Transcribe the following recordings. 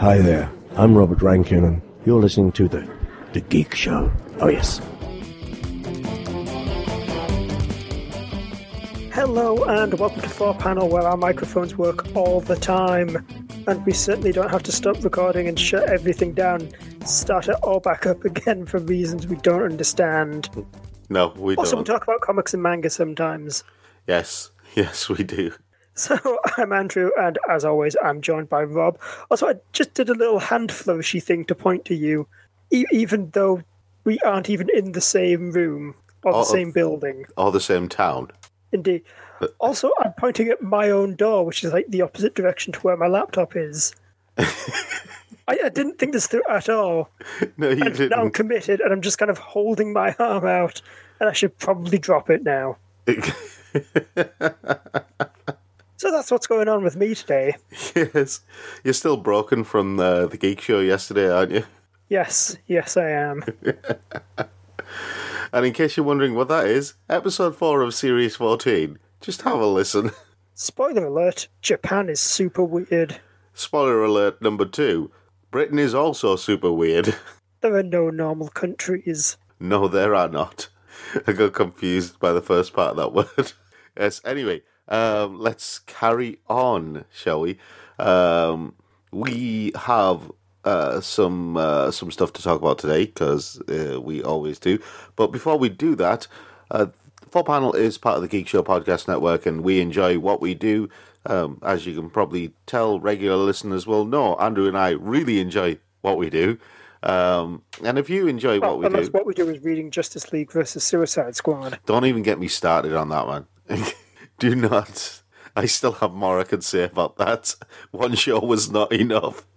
Hi there, I'm Robert Rankin, and you're listening to The Geek Show. Oh, yes. Hello, and welcome to 4Panel, where our microphones work all the time. And we certainly don't have to stop recording and shut everything down, start it all back up again for reasons we don't understand. No, we Also, don't. we talk about comics and manga sometimes. Yes, we do. So, I'm Andrew, and as always, I'm joined by Rob. Also, I just did a little hand flourishy thing to point to you, even though we aren't even in the same room or the same building. Or the same town. Indeed. Also, I'm pointing at my own door, which is like the opposite direction to where my laptop is. I didn't think this through at all. No, you didn't. Now I'm committed, and I'm just kind of holding my arm out, and I should probably drop it now. So that's what's going on with me today. Yes. You're still broken from the Geek Show yesterday, aren't you? Yes, I am. And in case you're wondering what that is, episode 4 of Series 14. Just have a listen. Spoiler alert, Japan is super weird. Spoiler alert number 2. Britain is also super weird. There are no normal countries. No, there are not. I got confused by the first part of that word. Yes, anyway, let's carry on, shall we? We have some stuff to talk about today, because we always do. But before we do that, 4Panel is part of the Geek Show Podcast Network, and we enjoy what we do. As you can probably tell, regular listeners will know, Andrew and I really enjoy what we do. And if you enjoy what we do... What we do is reading Justice League versus Suicide Squad. Don't even get me started on that one. Do not. I still have more I could say about that. One show was not enough.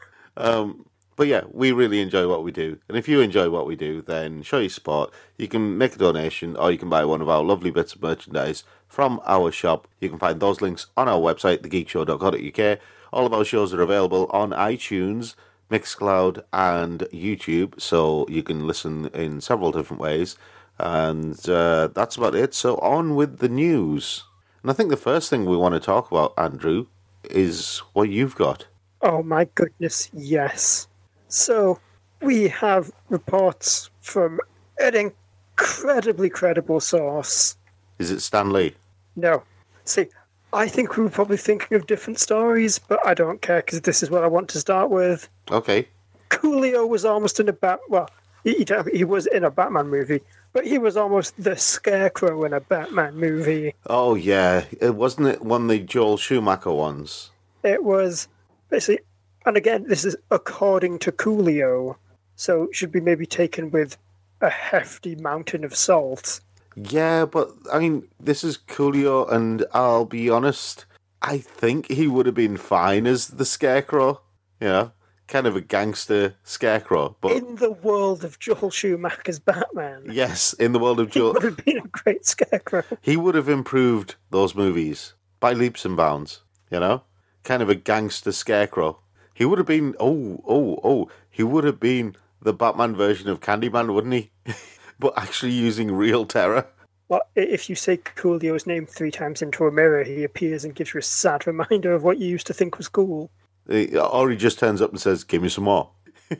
But yeah, we really enjoy what we do. And if you enjoy what we do, then show your support. You can make a donation, or you can buy one of our lovely bits of merchandise from our shop. You can find those links on our website, thegeekshow.co.uk. All of our shows are available on iTunes, Mixcloud, and YouTube, so you can listen in several different ways. And that's about it. So on with the news. And I think the first thing we want to talk about, Andrew, is what you've got. Oh my goodness, yes. So, we have reports from an incredibly credible source. Is it Stan Lee? No. See, I think we were probably thinking of different stories, but I don't care, because this is what I want to start with. Okay. Coolio was almost in he was in a Batman movie, but he was almost the Scarecrow in a Batman movie. Oh, yeah. Wasn't it one of the Joel Schumacher ones? It was basically, and again, this is according to Coolio, so it should be maybe taken with a hefty mountain of salt. Yeah, but, I mean, this is Coolio, and I'll be honest, I think he would have been fine as the Scarecrow. Yeah, kind of a gangster Scarecrow. But in the world of Joel Schumacher's Batman. Yes, in the world of Joel. He would have been a great Scarecrow. He would have improved those movies by leaps and bounds, you know? Kind of a gangster Scarecrow. He would have been, he would have been the Batman version of Candyman, wouldn't he? But actually using real terror. Well, if you say Coolio's name 3 times into a mirror, he appears and gives you a sad reminder of what you used to think was cool. Or he just turns up and says, "Give me some more."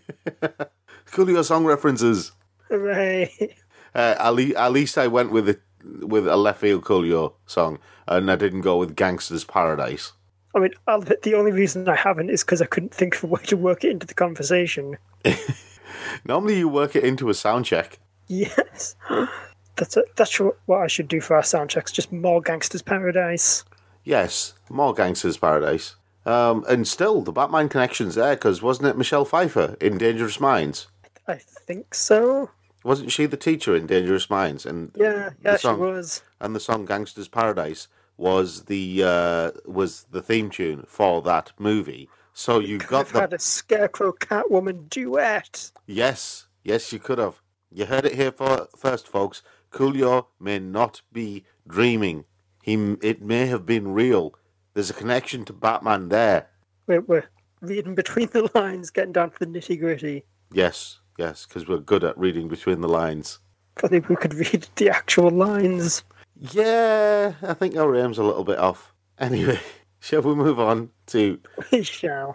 Coolio song references. Hooray. At least I went with a left field Coolio song, and I didn't go with Gangster's Paradise. I mean, I'll admit the only reason I haven't is because I couldn't think of a way to work it into the conversation. Normally you work it into a sound check. Yes. That's what I should do for our sound checks, just more Gangster's Paradise. Yes, more Gangster's Paradise. And still, the Batman connection's there, because wasn't it Michelle Pfeiffer in Dangerous Minds? I think so. Wasn't she the teacher in Dangerous Minds? And yeah, she was. And the song Gangster's Paradise was the theme tune for that movie. So you got had a Scarecrow Catwoman duet. Yes, you could have. You heard it here first, folks. Coolio may not be dreaming. It may have been real. There's a connection to Batman there. We're reading between the lines, getting down to the nitty-gritty. Yes, because we're good at reading between the lines. I think we could read the actual lines. Yeah, I think our aim's a little bit off. Anyway, shall we move on to... We shall.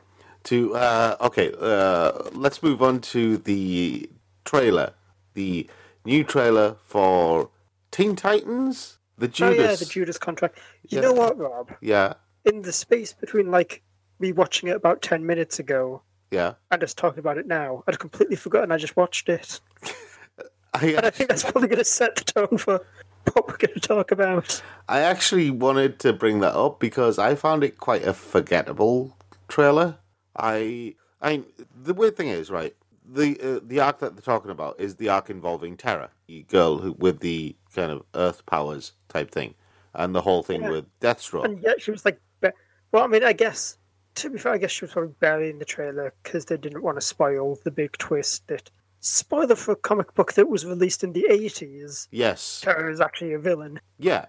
Let's move on to the trailer. The new trailer for Teen Titans, the Judas. Oh yeah, the Judas Contract. You know what, Rob? Yeah, In the space between me watching it about 10 minutes ago yeah. and us talking about it now, I'd completely forgotten I just watched it. And I think that's probably going to set the tone for what we're going to talk about. I actually wanted to bring that up because I found it quite a forgettable trailer. The weird thing is, right, the arc that they're talking about is the arc involving Terra, the girl with the kind of Earth powers type thing, and the whole thing with Deathstroke. And yet she was like, well, I mean, I guess, to be fair, I guess she was probably barely in the trailer because they didn't want to spoil the big twist that, spoiler for a comic book that was released in the 80s. Yes. Terra is actually a villain. Yeah,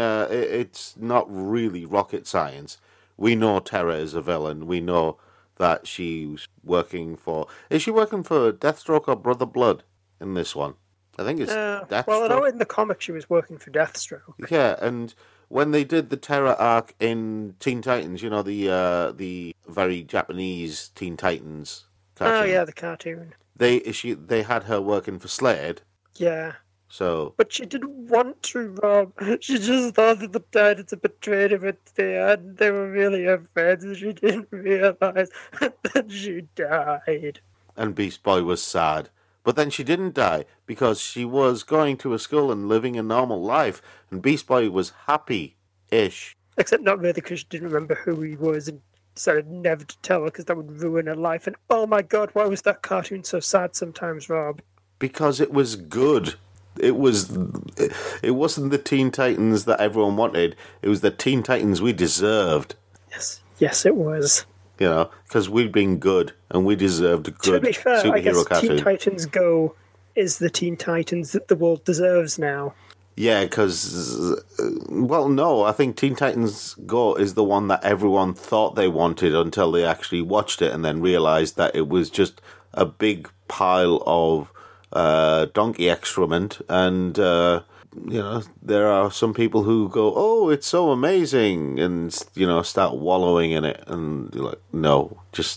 it's not really rocket science. We know Terra is a villain. We know that she's working for... Is she working for Deathstroke or Brother Blood in this one? I think it's Deathstroke. Well, I know in the comic she was working for Deathstroke. Yeah, and when they did the Terra arc in Teen Titans, you know, the very Japanese Teen Titans cartoon. Oh, yeah, the cartoon. They had her working for Slade. Yeah. So, but she didn't want to, Rob. She just thought that the Titans had betrayed her at the end. They were really her friends, and she didn't realize that she died. And Beast Boy was sad. But then she didn't die, because she was going to a school and living a normal life, and Beast Boy was happy-ish. Except not really, because she didn't remember who he was, and decided never to tell her, because that would ruin her life. And oh my god, why was that cartoon so sad sometimes, Rob? Because it was good. It wasn't the Teen Titans that everyone wanted. It was the Teen Titans we deserved. Yes, it was. You know, because we'd been good and we deserved a good to be fair, superhero I guess cartoon. Teen Titans Go is the Teen Titans that the world deserves now. Yeah, because, well, no, I think Teen Titans Go is the one that everyone thought they wanted until they actually watched it and then realised that it was just a big pile of donkey excrement, and you know, there are some people who go, "Oh, it's so amazing," and you know, start wallowing in it, and you're like, "No,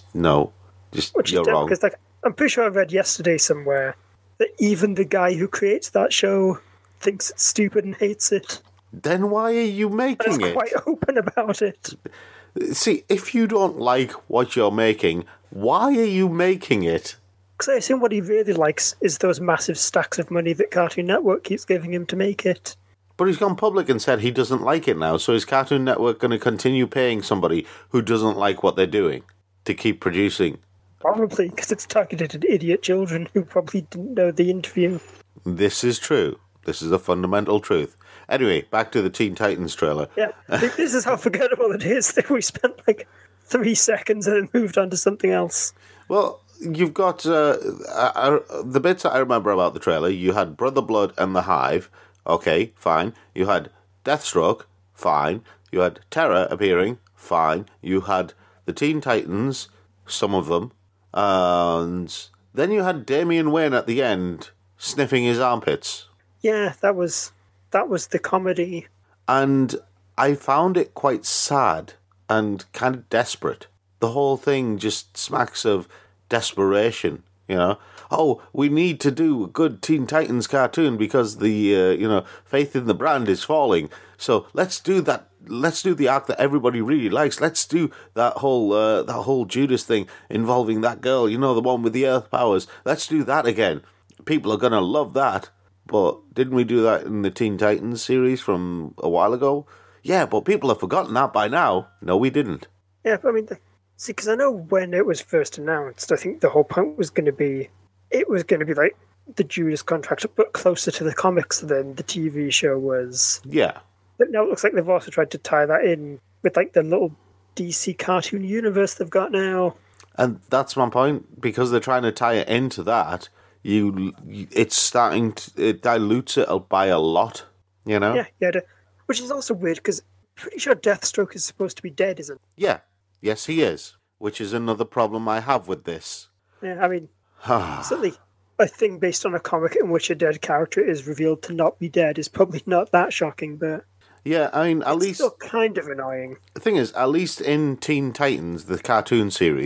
Which you're is wrong." Because I'm pretty sure I read yesterday somewhere that even the guy who creates that show thinks it's stupid and hates it. Then why are you making and it? Quite open about it. See, if you don't like what you're making, why are you making it? Because I assume what he really likes is those massive stacks of money that Cartoon Network keeps giving him to make it. But he's gone public and said he doesn't like it now, so is Cartoon Network going to continue paying somebody who doesn't like what they're doing to keep producing? Probably, because it's targeted at idiot children who probably didn't know the interview. This is true. This is a fundamental truth. Anyway, back to the Teen Titans trailer. Yeah, this is how forgettable it is that we spent 3 seconds and then moved on to something else. Well, you've got the bits that I remember about the trailer. You had Brother Blood and the Hive. Okay, fine. You had Deathstroke. Fine. You had Terra appearing. Fine. You had the Teen Titans, some of them. And then you had Damian Wayne at the end sniffing his armpits. Yeah, that was the comedy. And I found it quite sad and kind of desperate. The whole thing just smacks of desperation, you know. Oh, we need to do a good Teen Titans cartoon because the faith in the brand is falling. So let's do that. Let's do the arc that everybody really likes. Let's do that whole Judas thing involving that girl, you know, the one with the Earth powers. Let's do that again. People are gonna love that. But didn't we do that in the Teen Titans series from a while ago? Yeah, but people have forgotten that by now. No, we didn't. Yeah, but I mean, see, because I know when it was first announced, I think the whole point was going to be, it was going to be like the Judas Contract, but closer to the comics than the TV show was. Yeah. But now it looks like they've also tried to tie that in with the little DC cartoon universe they've got now. And that's my point, because they're trying to tie it into that. It dilutes it by a lot, you know? Yeah, which is also weird, because I'm pretty sure Deathstroke is supposed to be dead, isn't he? Yeah, yes he is, which is another problem I have with this. Yeah, I mean, certainly a thing based on a comic in which a dead character is revealed to not be dead is probably not that shocking, but... Yeah, I mean, at least... It's still kind of annoying. The thing is, at least in Teen Titans, the cartoon series,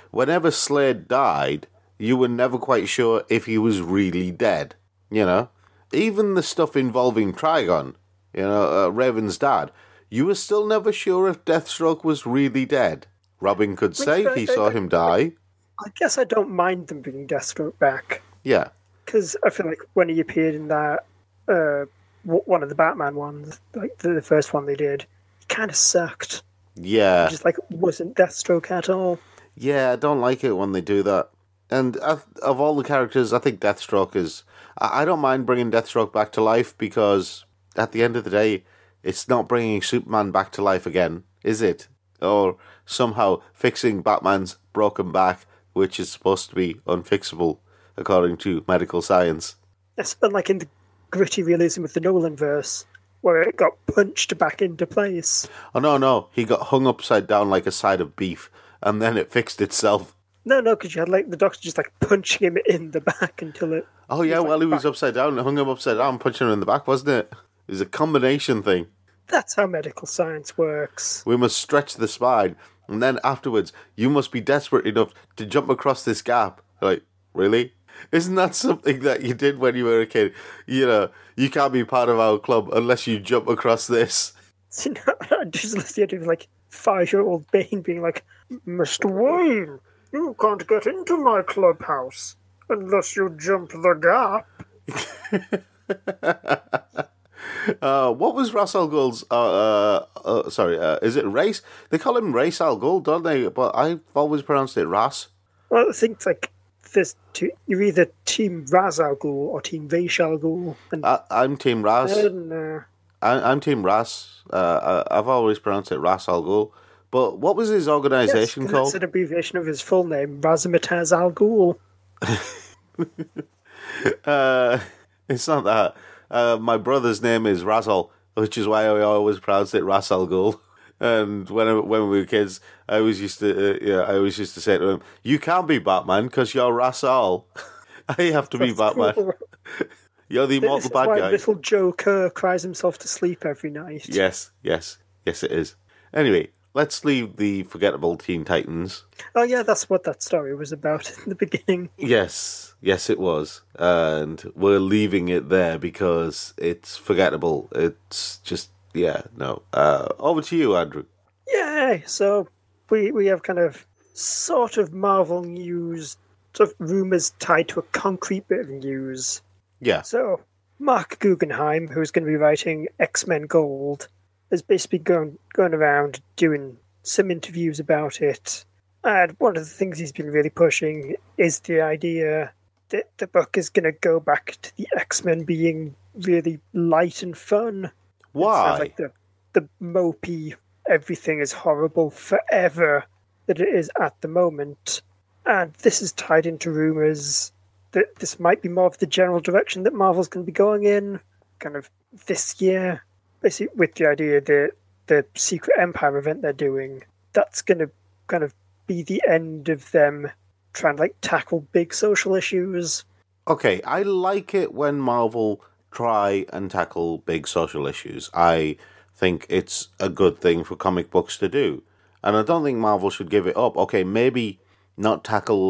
whenever Slade died, you were never quite sure if he was really dead, you know? Even the stuff involving Trigon, Raven's dad, you were still never sure if Deathstroke was really dead. Robin could say he saw him die. I guess I don't mind them bringing Deathstroke back. Yeah. Because I feel like when he appeared in that, one of the Batman ones, like the first one they did, he kind of sucked. Yeah. He just wasn't Deathstroke at all. Yeah, I don't like it when they do that. And of all the characters, I think Deathstroke is... I don't mind bringing Deathstroke back to life because at the end of the day, it's not bringing Superman back to life again, is it? Or somehow fixing Batman's broken back, which is supposed to be unfixable, according to medical science. Yes, unlike in the gritty realism of the Nolan-verse, where it got punched back into place. Oh, no. He got hung upside down like a side of beef, and then it fixed itself. No, because you had the doctor just punching him in the back until it... Oh, yeah, he was upside down, hung him upside down, punching him in the back, wasn't it? It was a combination thing. That's how medical science works. We must stretch the spine, and then afterwards, you must be desperate enough to jump across this gap. Like, really? Isn't that something that you did when you were a kid? You can't be part of our club unless you jump across this. I just love the idea of 5-year-old Bane being like, Mr. Wayne, you can't get into my clubhouse unless you jump the gap. What was Ra's al Ghul's... is it Ra's? They call him Ra's al Ghul, don't they? But I've always pronounced it Ras. Well, I think there's two. You're either Team Ra's al Ghul or Team Ra's al Ghul. I'm Team Ras. I'm Team Ras. I've always pronounced it Ra's al Ghul. But what was his organisation called? It's an abbreviation of his full name, Razzmatazz al Ghul. It's not that. My brother's name is Razzle, which is why I always pronounced it Ra's al Ghul. And when we were kids, I always used to say to him, "You can't be Batman because you're Ra's al. I have to be Batman. Cool. You're the immortal bad guy." Little Joe Kerr cries himself to sleep every night. Yes, it is. Anyway, let's leave the forgettable Teen Titans. Oh yeah, that's what that story was about in the beginning. Yes, it was. And we're leaving it there because it's forgettable. It's just, over to you, Andrew. Yay! So we have kind of sort of Marvel news, sort of rumours tied to a concrete bit of news. Yeah. So Mark Guggenheim, who's going to be writing X-Men Gold, has basically gone around doing some interviews about it. And one of the things he's been really pushing is the idea that the book is going to go back to the X-Men being really light and fun. Why? Instead of the mopey, everything is horrible forever that it is at the moment. And this is tied into rumours that this might be more of the general direction that Marvel's going to be going in, kind of this year. Basically, with the idea that the Secret Empire event they're doing, that's going to kind of be the end of them trying to tackle big social issues. Okay, I like it when Marvel try and tackle big social issues. I think it's a good thing for comic books to do. And I don't think Marvel should give it up. Okay, maybe not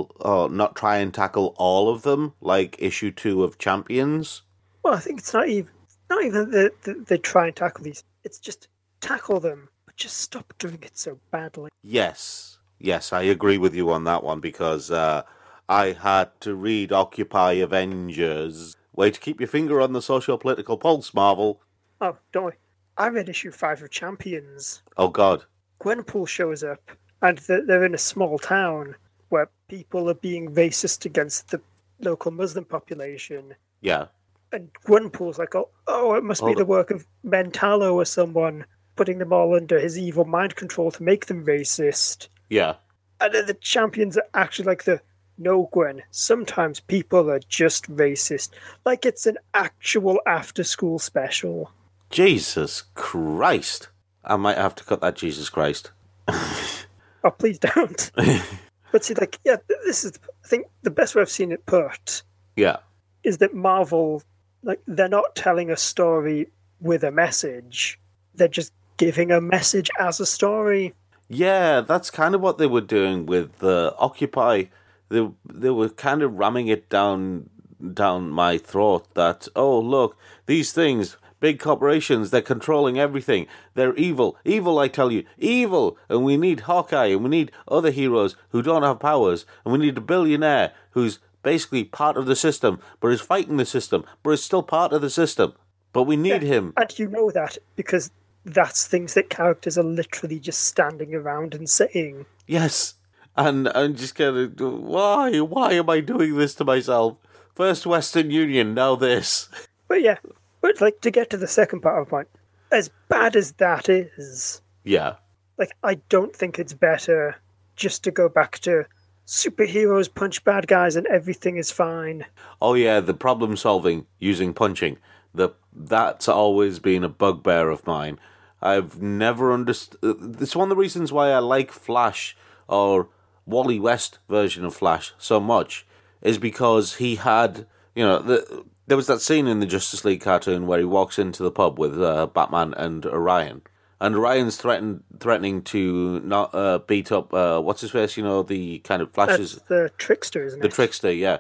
try and tackle all of them, like issue 2 of Champions. Well, I think it's not even that they try and tackle these. It's just tackle them, but just stop doing it so badly. Yes, I agree with you on that one because I had to read Occupy Avengers. Way to keep your finger on the socio-political pulse, Marvel. Oh, don't worry. I read issue 5 of Champions. Oh, God. Gwenpool shows up, and they're in a small town where people are being racist against the local Muslim population. Yeah. And Gwenpool's like, oh, it must be the work of Mentalo or someone, putting them all under his evil mind control to make them racist. Yeah. And then the Champions are actually like no, Gwen, sometimes people are just racist. Like it's an actual after-school special. Jesus Christ. I might have to cut that Jesus Christ. Oh, please don't. But see, this is, I think, the best way I've seen it put. Yeah. Is that Marvel, they're not telling a story with a message. They're just giving a message as a story. Yeah, that's kind of what they were doing with Occupy. They were kind of ramming it down my throat that, oh, look, these things, big corporations, they're controlling everything. They're evil. Evil, I tell you. Evil. And we need Hawkeye, and we need other heroes who don't have powers, and we need a billionaire who's basically part of the system, but is fighting the system, but is still part of the system. But we need him. And you know that because that's things that characters are literally just standing around and saying. Yes. And I'm just kind of, why am I doing this to myself? First Western Union, now this. But yeah, like, to get to the second part of the point, as bad as that is, yeah, like, I don't think it's better just to go back to superheroes punch bad guys and everything is fine. Oh yeah, the problem solving using punching. That's always been a bugbear of mine. I've never understood. It's one of the reasons why I like Flash or Wally West version of Flash so much, is because he had, there was that scene in the Justice League cartoon where he walks into the pub with Batman and Orion. And Orion's threatening to not beat up, what's his face, the kind of Flash's... That's the Trickster, isn't it? The Trickster, yeah.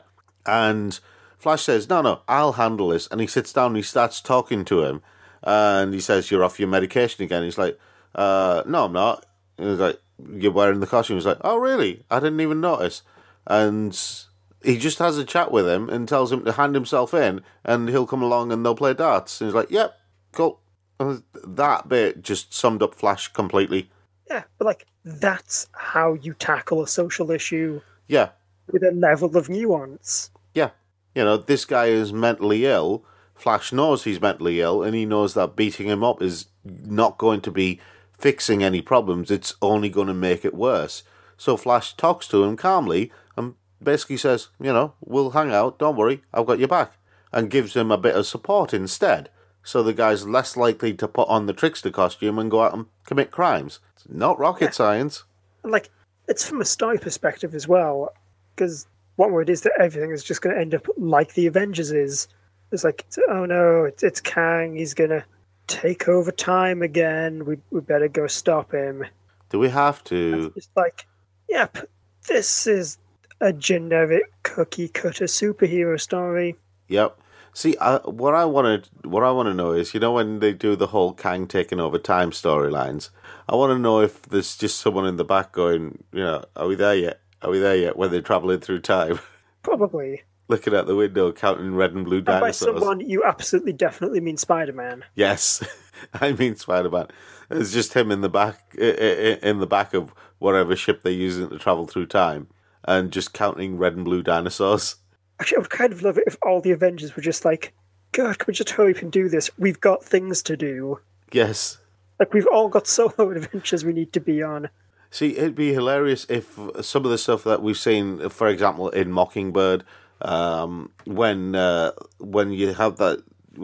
And Flash says, no, I'll handle this. And he sits down and he starts talking to him. And he says, you're off your medication again. He's like, no, I'm not. And he's like, you're wearing the costume. He's like, oh, really? I didn't even notice. And he just has a chat with him and tells him to hand himself in and he'll come along and they'll play darts. And he's like, yep, cool. And that bit just summed up Flash completely. Yeah, but like, that's how you tackle a social issue. Yeah. With a level of nuance. Yeah. This guy is mentally ill. Flash knows he's mentally ill, and he knows that beating him up is not going to be fixing any problems. It's only going to make it worse. So Flash talks to him calmly and basically says, we'll hang out, don't worry, I've got your back. And gives him a bit of support instead. So the guy's less likely to put on the Trickster costume and go out and commit crimes. It's not rocket science. And like, it's from a story perspective as well, because one word is that everything is just going to end up like the Avengers is. It's like, oh no, it's Kang, he's going to take over time again, we better go stop him. Do we have to? It's like, yep, this is a generic cookie-cutter superhero story. Yep. See, what I want to know is, when they do the whole Kang taking over time storylines, I want to know if there's just someone in the back going, are we there yet? Are we there yet? When they're traveling through time? Probably. Looking out the window, counting red and blue dinosaurs. And by someone, you absolutely definitely mean Spider-Man. Yes, I mean Spider-Man. It's just him in the back of whatever ship they're using to travel through time, and just counting red and blue dinosaurs. Actually, I would kind of love it if all the Avengers were just like, God, can we just hurry up and do this? We've got things to do. Yes. Like, we've all got solo adventures we need to be on. See, it'd be hilarious if some of the stuff that we've seen, for example, in Mockingbird, when you had that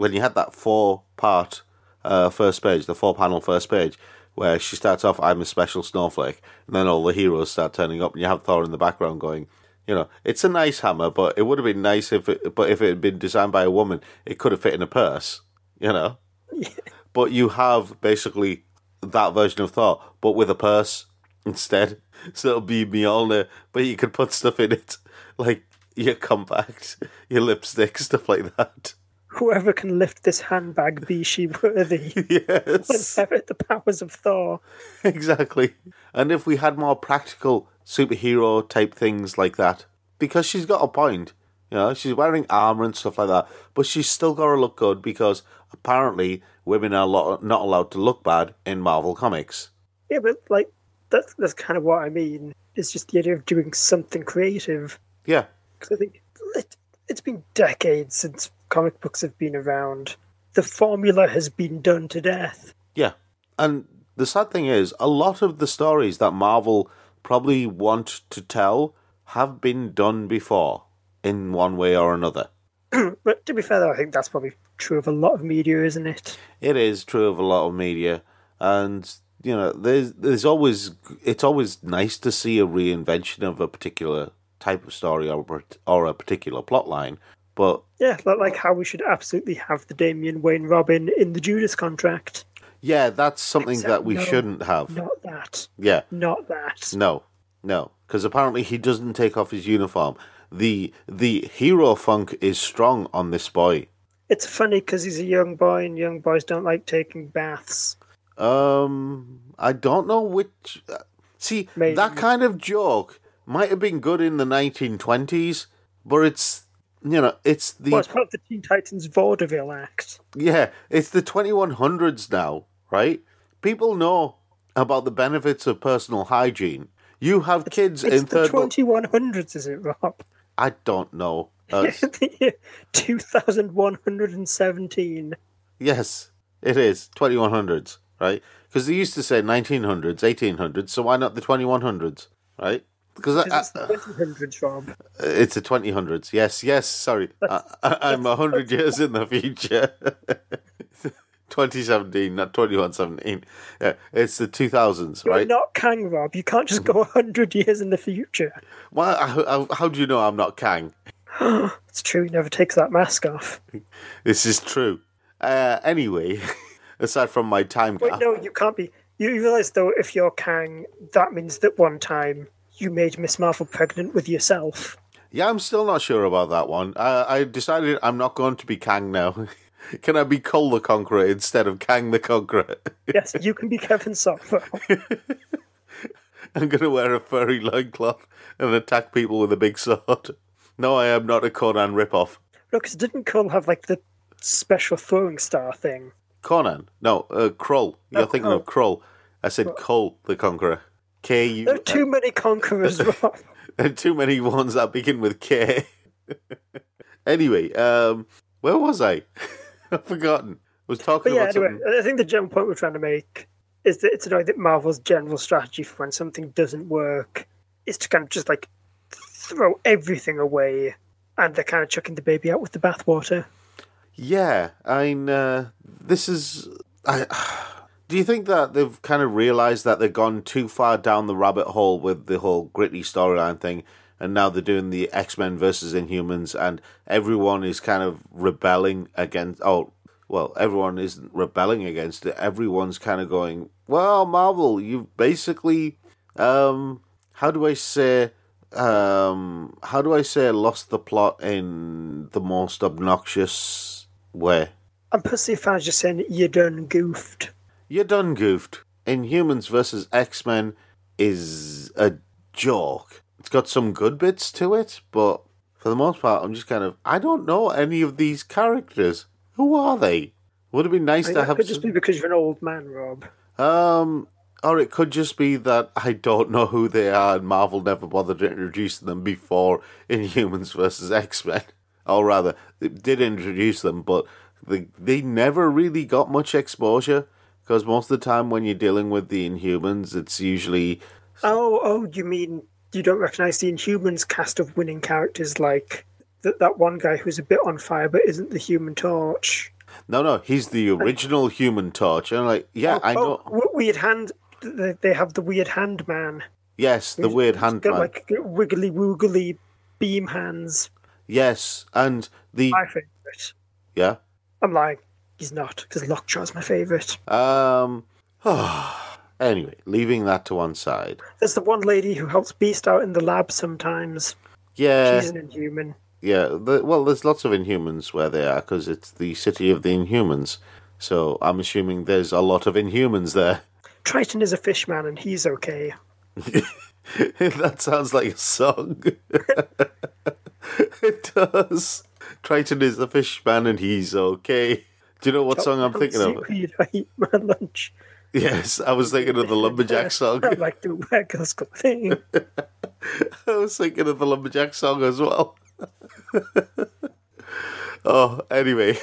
4-part first page, the 4-panel first page, where she starts off, I'm a special snowflake, and then all the heroes start turning up, and you have Thor in the background going, it's a nice hammer, but it would have been nice if it had been designed by a woman, it could have fit in a purse, Yeah. But you have basically that version of Thor, but with a purse instead. So it'll be Mjolnir, but you could put stuff in it, like your compact, your lipstick, stuff like that. Whoever can lift this handbag, be she worthy. Yes. Inherit the powers of Thor. Exactly. And if we had more practical superhero type things like that, because she's got a point. She's wearing armor and stuff like that, but she's still got to look good because apparently women are not allowed to look bad in Marvel Comics. Yeah, but like that's kind of what I mean. It's just the idea of doing something creative. Yeah. Because I think it's been decades since comic books have been around. The formula has been done to death. Yeah. And the sad thing is, a lot of the stories that Marvel probably want to tell have been done before, in one way or another. But to be fair, though, I think that's probably true of a lot of media, isn't it? It is true of a lot of media. And, it's always nice to see a reinvention of a particular type of story or a particular plot line. But yeah, like how we should absolutely have the Damian Wayne Robin in the Judas Contract. Yeah, that's something Except that we no, shouldn't have. Not that. Yeah. Not that. No, because apparently he doesn't take off his uniform. The hero funk is strong on this boy. It's funny because he's a young boy, and young boys don't like taking baths. I don't know which. See, Maybe. that kind of joke might have been good in the 1920s, but it's it's the Well, it's part of the Teen Titans Vaudeville act. yeah, it's the 2100s now, right? People know about the benefits of personal hygiene. You have kids It's in the third world. 2100s, is it, Rob? I don't know. The year 2117. Yes, it is 2100s, right? Because they used to say 1900s, 1800s, so why not the 2100s, right? Because It's the 2000s, Rob. it's the 2000s. Yes. Sorry, I'm 100 years in the future. 2017, not 2117. Yeah, it's the 2000s, You're right? not Kang, Rob. You can't just go 100 years in the future. Well, how do you know I'm not Kang? It's true, he never takes that mask off. This is true. Anyway, aside from my time Wait, gap. no, you can't be. You realise, though, if you're Kang, that means that one time you made Miss Marvel pregnant with yourself. Yeah, I'm still not sure about that one. I decided I'm not going to be Kang now. Can I be Kull the Conqueror instead of Kang the Conqueror? Yes, you can be Kevin Sorbo. I'm going to wear a furry loincloth and attack people with a big sword. No, I am not a Conan ripoff. No, because didn't Kull have, like, the special throwing star thing? Conan? No, Krull. You're thinking of Krull. I said Kull the Conqueror. K-U... There are too many conquerors, Rob. There are too many ones that begin with K. Anyway, where was I? I've forgotten. I was talking But yeah, about anyway, something. I think the general point we're trying to make is that it's annoying that Marvel's general strategy for when something doesn't work is to kind of just, like, throw everything away, and they're kind of chucking the baby out with the bathwater. Yeah, this is... do you think that they've kind of realised that they've gone too far down the rabbit hole with the whole gritty storyline thing, and now they're doing the X-Men versus Inhumans, and everyone is kind of rebelling against... Oh, well, everyone isn't rebelling against it. Everyone's kind of going, well, Marvel, you've basically... how do I say lost the plot in the most obnoxious way? I'm personally a fan of just saying you done goofed. You're done goofed. Inhumans versus X-Men is a joke. It's got some good bits to it, but for the most part, I'm just kind of... I don't know any of these characters. Who are they? Would it be nice to That have... could just be because you're an old man, Rob. Or it could just be that I don't know who they are and Marvel never bothered to introduce them before Inhumans versus X-Men. Or rather, they did introduce them, but they never really got much exposure, because most of the time when you're dealing with the Inhumans, it's usually... Oh, you mean you don't recognise the Inhumans cast of winning characters like that one guy who's a bit on fire but isn't the Human Torch? No, he's the original Human Torch. And I'm like, yeah, I know. Weird Hand... They have the Weird Hand Man. Yes, the Weird Hand Got Man. like wiggly woogly beam hands. Yes, and the... My favourite. Yeah? I'm lying. He's not, because Lockjaw's my favourite. Anyway, leaving that to one side. There's the one lady who helps Beast out in the lab sometimes. Yeah. She's an Inhuman. Yeah, well, there's lots of Inhumans where they are, because it's the city of the Inhumans. So I'm assuming there's a lot of Inhumans there. Triton is a fish man, and he's okay. That sounds like a song. It does. Triton is a fish man, and he's okay. Do you know what song I'm thinking of? I eat my lunch. Yes, I was thinking of the Lumberjack song. I like to wear clothing. I was thinking of the Lumberjack song as well. Anyway.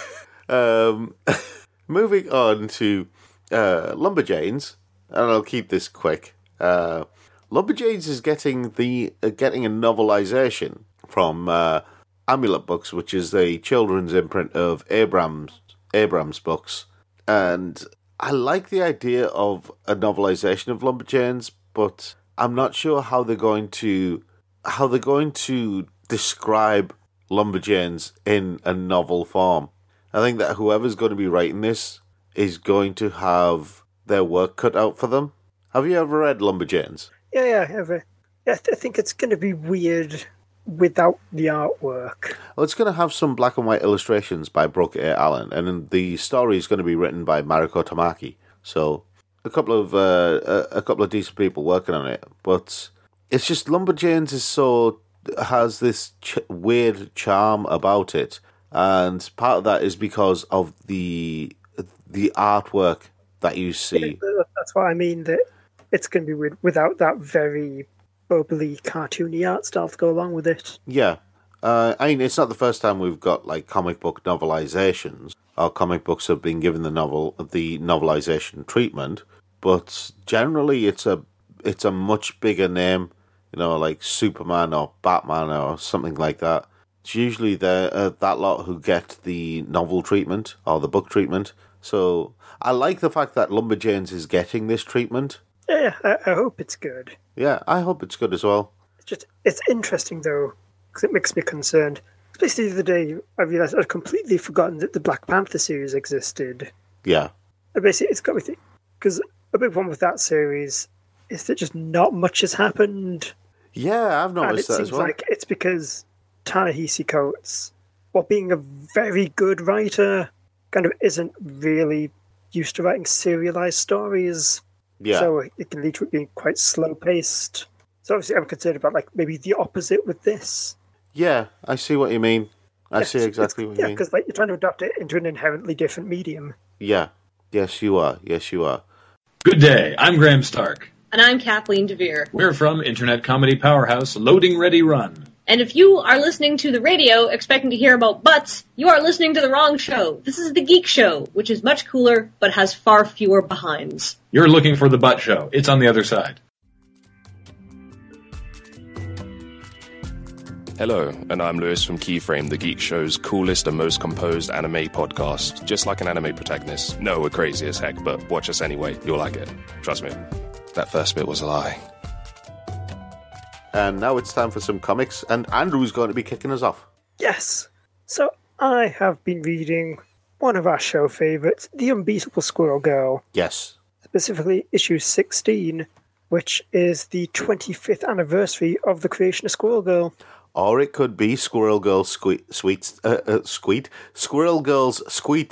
Moving on to Lumberjanes, and I'll keep this quick. Lumberjanes is getting a novelization from Amulet Books, which is a children's imprint of Abrams books, and I like the idea of a novelization of Lumberjanes, but I'm not sure how they're going to describe Lumberjanes in a novel form. I think that whoever's going to be writing this is going to have their work cut out for them. Have you ever read Lumberjanes? Yeah, I think it's going to be weird without the artwork. Well, it's going to have some black and white illustrations by Brooke A. Allen, and the story is going to be written by Mariko Tamaki. So a couple of decent people working on it, but it's just Lumberjanes has this weird charm about it, and part of that is because of the artwork that you see. That's what I mean, that it's going to be weird without that very bubbly, cartoony art style to go along with it. Yeah. I mean, it's not the first time we've got like comic book novelizations, or comic books have been given the novelization treatment, but generally it's a much bigger name, like Superman or Batman or something like that. It's usually that lot who get the novel treatment or the book treatment. So I like the fact that Lumberjanes is getting this treatment. Yeah, I hope it's good. Yeah, I hope it's good as well. It's interesting though, because it makes me concerned. Especially the other day, I realised I'd completely forgotten that the Black Panther series existed. Yeah. And basically, it's got me thinking, because a big one with that series is that just not much has happened. Yeah, I've noticed that as well. And it seems like it's because Ta-Nehisi Coates, while being a very good writer, kind of isn't really used to writing serialized stories. Yeah. So it can lead to it being quite slow-paced. So obviously I'm concerned about maybe the opposite with this. Yeah, I see what you mean. I see exactly what you mean. Yeah, because you're trying to adapt it into an inherently different medium. Yeah. Yes, you are. Good day. I'm Graham Stark. And I'm Kathleen DeVere. We're from internet comedy powerhouse Loading Ready Run. And if you are listening to the radio expecting to hear about butts, you are listening to the wrong show. This is The Geek Show, which is much cooler, but has far fewer behinds. You're looking for the butt show. It's on the other side. Hello, and I'm Lewis from Keyframe, the Geek Show's coolest and most composed anime podcast. Just like an anime protagonist. No, we're crazy as heck, but watch us anyway. You'll like it. Trust me. That first bit was a lie. And now it's time for some comics, and Andrew's going to be kicking us off. Yes. So I have been reading one of our show favourites, The Unbeatable Squirrel Girl. Yes. Specifically issue 16, which is the 25th anniversary of the creation of Squirrel Girl. Or it could be Squirrel Girl's Squirrel Girl's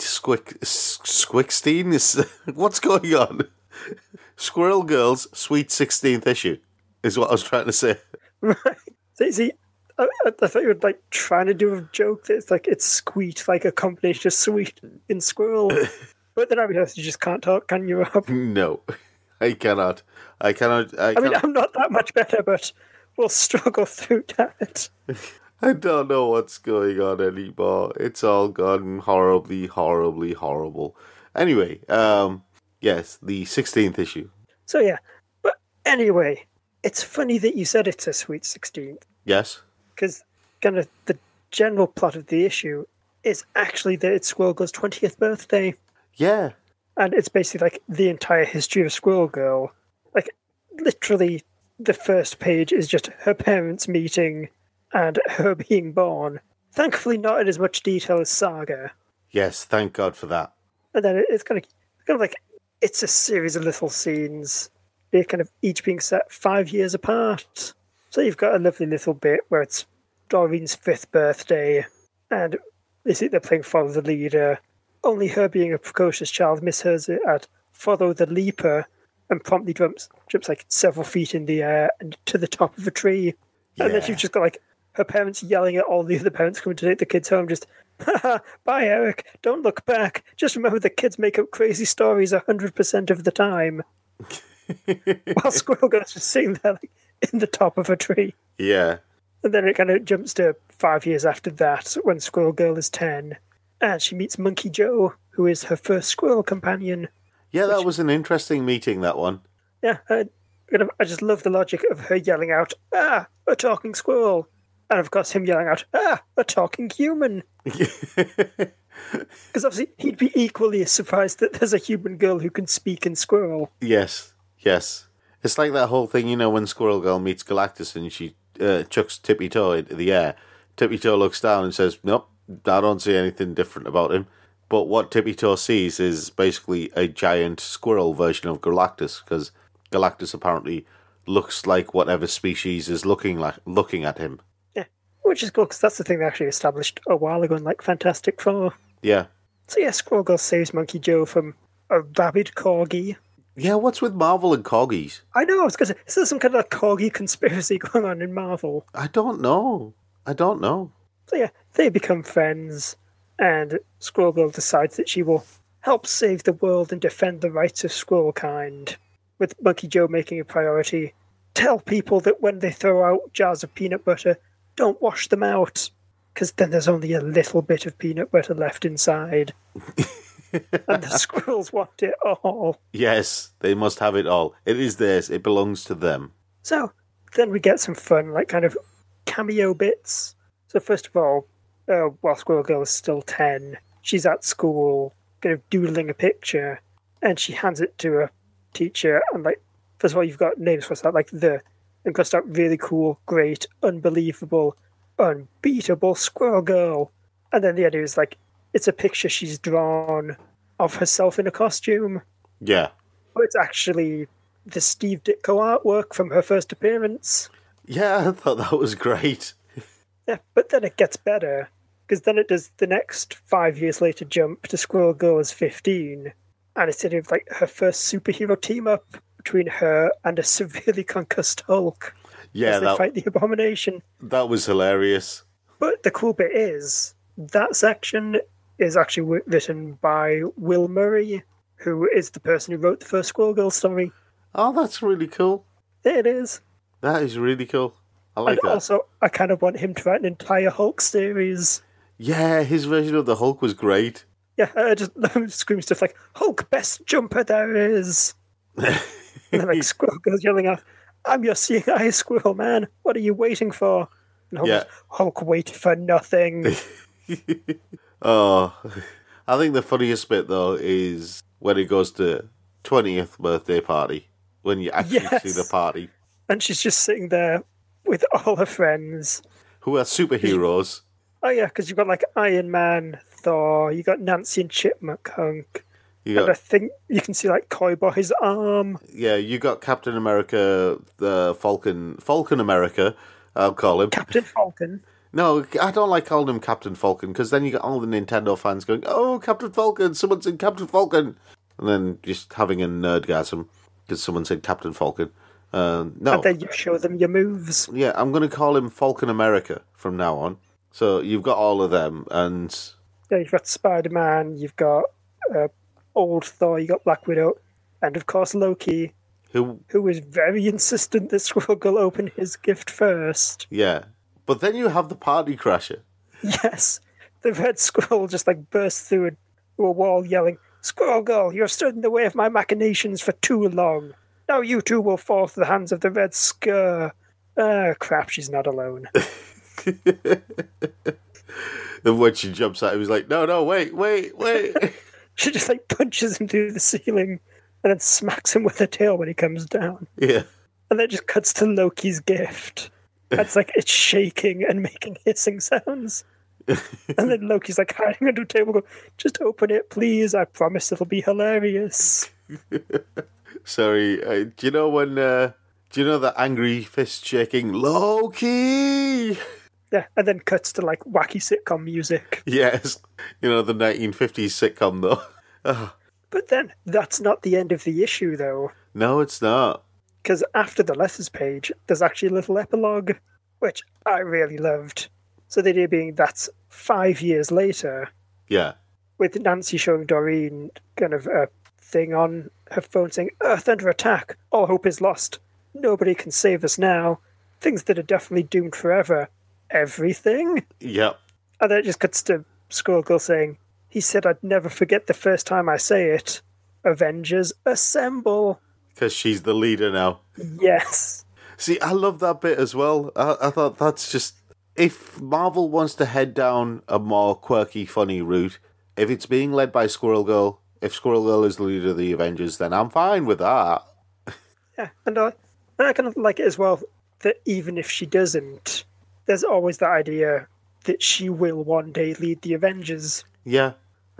Squickstein. What's going on? Squirrel Girl's Sweet 16th issue is what I was trying to say. Right. See, I thought you were trying to do a joke that it's squeet, like a combination of sweet and squirrel. But then I realised you just can't talk, can you, Rob? No, I cannot. I mean, I'm not that much better, but we'll struggle through that. I don't know what's going on anymore. It's all gone horribly, horribly horrible. Anyway, yes, the 16th issue. So yeah, but anyway, it's funny that you said it's a sweet 16th. Yes. Because kind of the general plot of the issue is actually that it's Squirrel Girl's 20th birthday. Yeah. And it's basically the entire history of Squirrel Girl. Literally, the first page is just her parents meeting and her being born. Thankfully, not in as much detail as Saga. Yes, thank God for that. And then it's kind of it's a series of little scenes. They're kind of each being set 5 years apart. So you've got a lovely little bit where it's Doreen's 5th birthday, and they're playing Follow the Leader. Only her being a precocious child mishears it at Follow the Leaper, and promptly jumps several feet in the air and to the top of a tree. Yeah. And then you've just got her parents yelling at all the other parents coming to take the kids home, just, haha, bye Eric, don't look back. Just remember the kids make up crazy stories 100% of the time. While Squirrel Girl's just sitting there in the top of a tree. Yeah. And then it kind of jumps to 5 years after that, when Squirrel Girl is 10. And she meets Monkey Joe, who is her first squirrel companion. Yeah, that was an interesting meeting, that one. Yeah, I just love the logic of her yelling out, "Ah, a talking squirrel!" And of course him yelling out, "Ah, a talking human!" Because obviously he'd be equally as surprised that there's a human girl who can speak in squirrel. Yes. It's like that whole thing, when Squirrel Girl meets Galactus and she chucks Tippy Toe into the air. Tippy Toe looks down and says, "Nope, I don't see anything different about him." But what Tippy Toe sees is basically a giant squirrel version of Galactus, because Galactus apparently looks like whatever species is looking at him. Yeah, which is cool, because that's the thing they actually established a while ago in, like, Fantastic Four. Yeah. So yeah, Squirrel Girl saves Monkey Joe from a rabid corgi. Yeah, what's with Marvel and corgis? I know, I was going to say, is there some kind of corgi conspiracy going on in Marvel? I don't know. So yeah, they become friends, and Squirrel Girl decides that she will help save the world and defend the rights of squirrel kind, with Monkey Joe making a priority. Tell people that when they throw out jars of peanut butter, don't wash them out, because then there's only a little bit of peanut butter left inside. And the squirrels want it all. Yes, they must have it all. It is theirs. It belongs to them. So then we get some fun, like, kind of cameo bits. So first of all, while Squirrel Girl is still 10, she's at school, kind of doodling a picture, and she hands it to a teacher, and, like, first of all, you've got names for that, like and goes out really cool, great, unbelievable, unbeatable Squirrel Girl. And then the idea is, like, it's a picture she's drawn of herself in a costume. Yeah. But it's actually the Steve Ditko artwork from her first appearance. Yeah, I thought that was great. Yeah, but then it gets better, because then it does the next 5 years later jump to Squirrel Girl as 15, and it's sort of like her first superhero team-up between her and a severely concussed Hulk. Yeah, as they fight the Abomination. That was hilarious. But the cool bit is, that section is actually written by Will Murray, who is the person who wrote the first Squirrel Girl story. Oh, that's really cool. It is. That is really cool. I like and that. Also, I kind of want him to write an entire Hulk series. Yeah, his version of the Hulk was great. Yeah, I just scream stuff like, Hulk, best jumper there is. And then, like, Squirrel Girl's yelling out, I'm your seeing eye squirrel, man. What are you waiting for? And Hulk, Yeah. Hulk waited for nothing. Oh, I think the funniest bit, though, is when it goes to 20th birthday party, when you actually Yes. see the party, And she's just sitting there with all her friends. who are superheroes. Oh yeah, because you've got, like, Iron Man, Thor, you got Nancy and Chipmunk. You And I got, think you can see, like, Koi Boy's arm. yeah, you got Captain America, the Falcon America, I'll call him. Captain Falcon. No, I don't like calling him Captain Falcon, because then you get all the Nintendo fans going, oh, Captain Falcon, someone said Captain Falcon. And then just having a nerdgasm, because someone said Captain Falcon. No. And then you show them your moves. Yeah, I'm going to call him Falcon America from now on. So you've got all of them, and Yeah, you've got Spider-Man, you've got Old Thor, you've got Black Widow, and of course Loki, who, who is very insistent that Squirrel Girl open his gift first. yeah. But then you have the Party Crasher. Yes, the red squirrel just, like, bursts through a wall yelling, Squirrel Girl, you have stood in the way of my machinations for too long. Now you too will fall to the hands of the Red Scur. Crap, she's not alone. And when she jumps at him, he's like, no, wait. She just, like, punches him through the ceiling and then smacks him with her tail when he comes down. Yeah. And then it just cuts to Loki's gift. It's like, it's shaking and making hissing sounds. And then Loki's, like, hiding under a table going, just open it, please. I promise it'll be hilarious. Sorry, do you know when, do you know that angry fist shaking, Loki? Yeah, and then cuts to, like, wacky sitcom music. Yes. You know, the 1950s sitcom, though. But then, that's not the end of the issue, though. No, it's not. Because after the letters page, there's actually a little epilogue, which I really loved. So the idea being that's 5 years later, Yeah. with Nancy showing Doreen kind of a thing on her phone saying, Earth under attack, all hope is lost. Nobody can save us now. Things that are definitely doomed forever. Everything? Yep. And then it just cuts to Squirrel Girl saying, he said I'd never forget the first time I say it. Avengers assemble. Because she's the leader now. Yes. See, I love that bit as well. I thought that's just... If Marvel wants to head down a more quirky, funny route, if it's being led by Squirrel Girl, if Squirrel Girl is the leader of the Avengers, then I'm fine with that. Yeah, and I kind of like it as well, that even if she doesn't, there's always that idea that she will one day lead the Avengers. Yeah.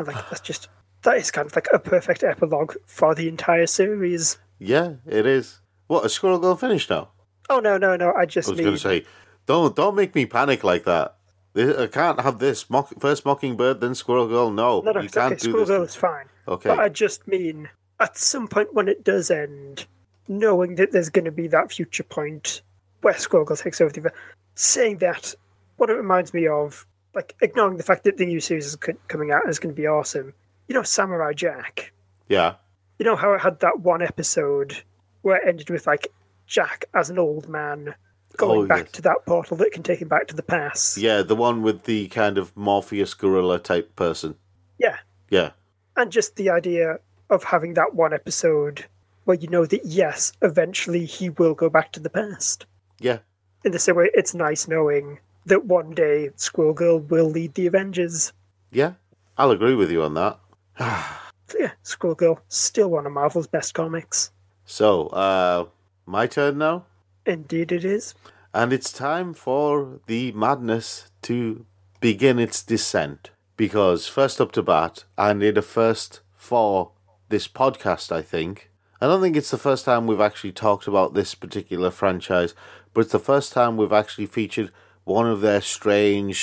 And that is kind of like a perfect epilogue for the entire series. Yeah, it is. What, is Squirrel Girl finished now? Oh, no. I I just was going to say, don't make me panic like that. I can't have this. First Mockingbird, then Squirrel Girl. No, No, you it's can't okay. do Squirrel this. Girl is fine. Okay. But I just mean, at some point when it does end, knowing that there's going to be that future point where Squirrel Girl takes over saying that, what it reminds me of, like, ignoring the fact that the new series is coming out and is going to be awesome, Samurai Jack. Yeah. You know how it had that one episode where it ended with, like, Jack as an old man going back yes. to that portal that can take him back to the past. Yeah, the one with the kind of Morpheus gorilla type person. Yeah. Yeah. And just the idea of having that one episode where you know that, yes, eventually he will go back to the past. Yeah. In the same way, it's nice knowing that one day Squirrel Girl will lead the Avengers. Yeah. I'll agree with you on that. So yeah, Squirrel Girl, still one of Marvel's best comics. So, my turn now? Indeed it is. And it's time for the madness to begin its descent. Because first up to bat, I need a first for this podcast, I think. I don't think it's the first time we've actually talked about this particular franchise, but it's the first time we've actually featured one of their strange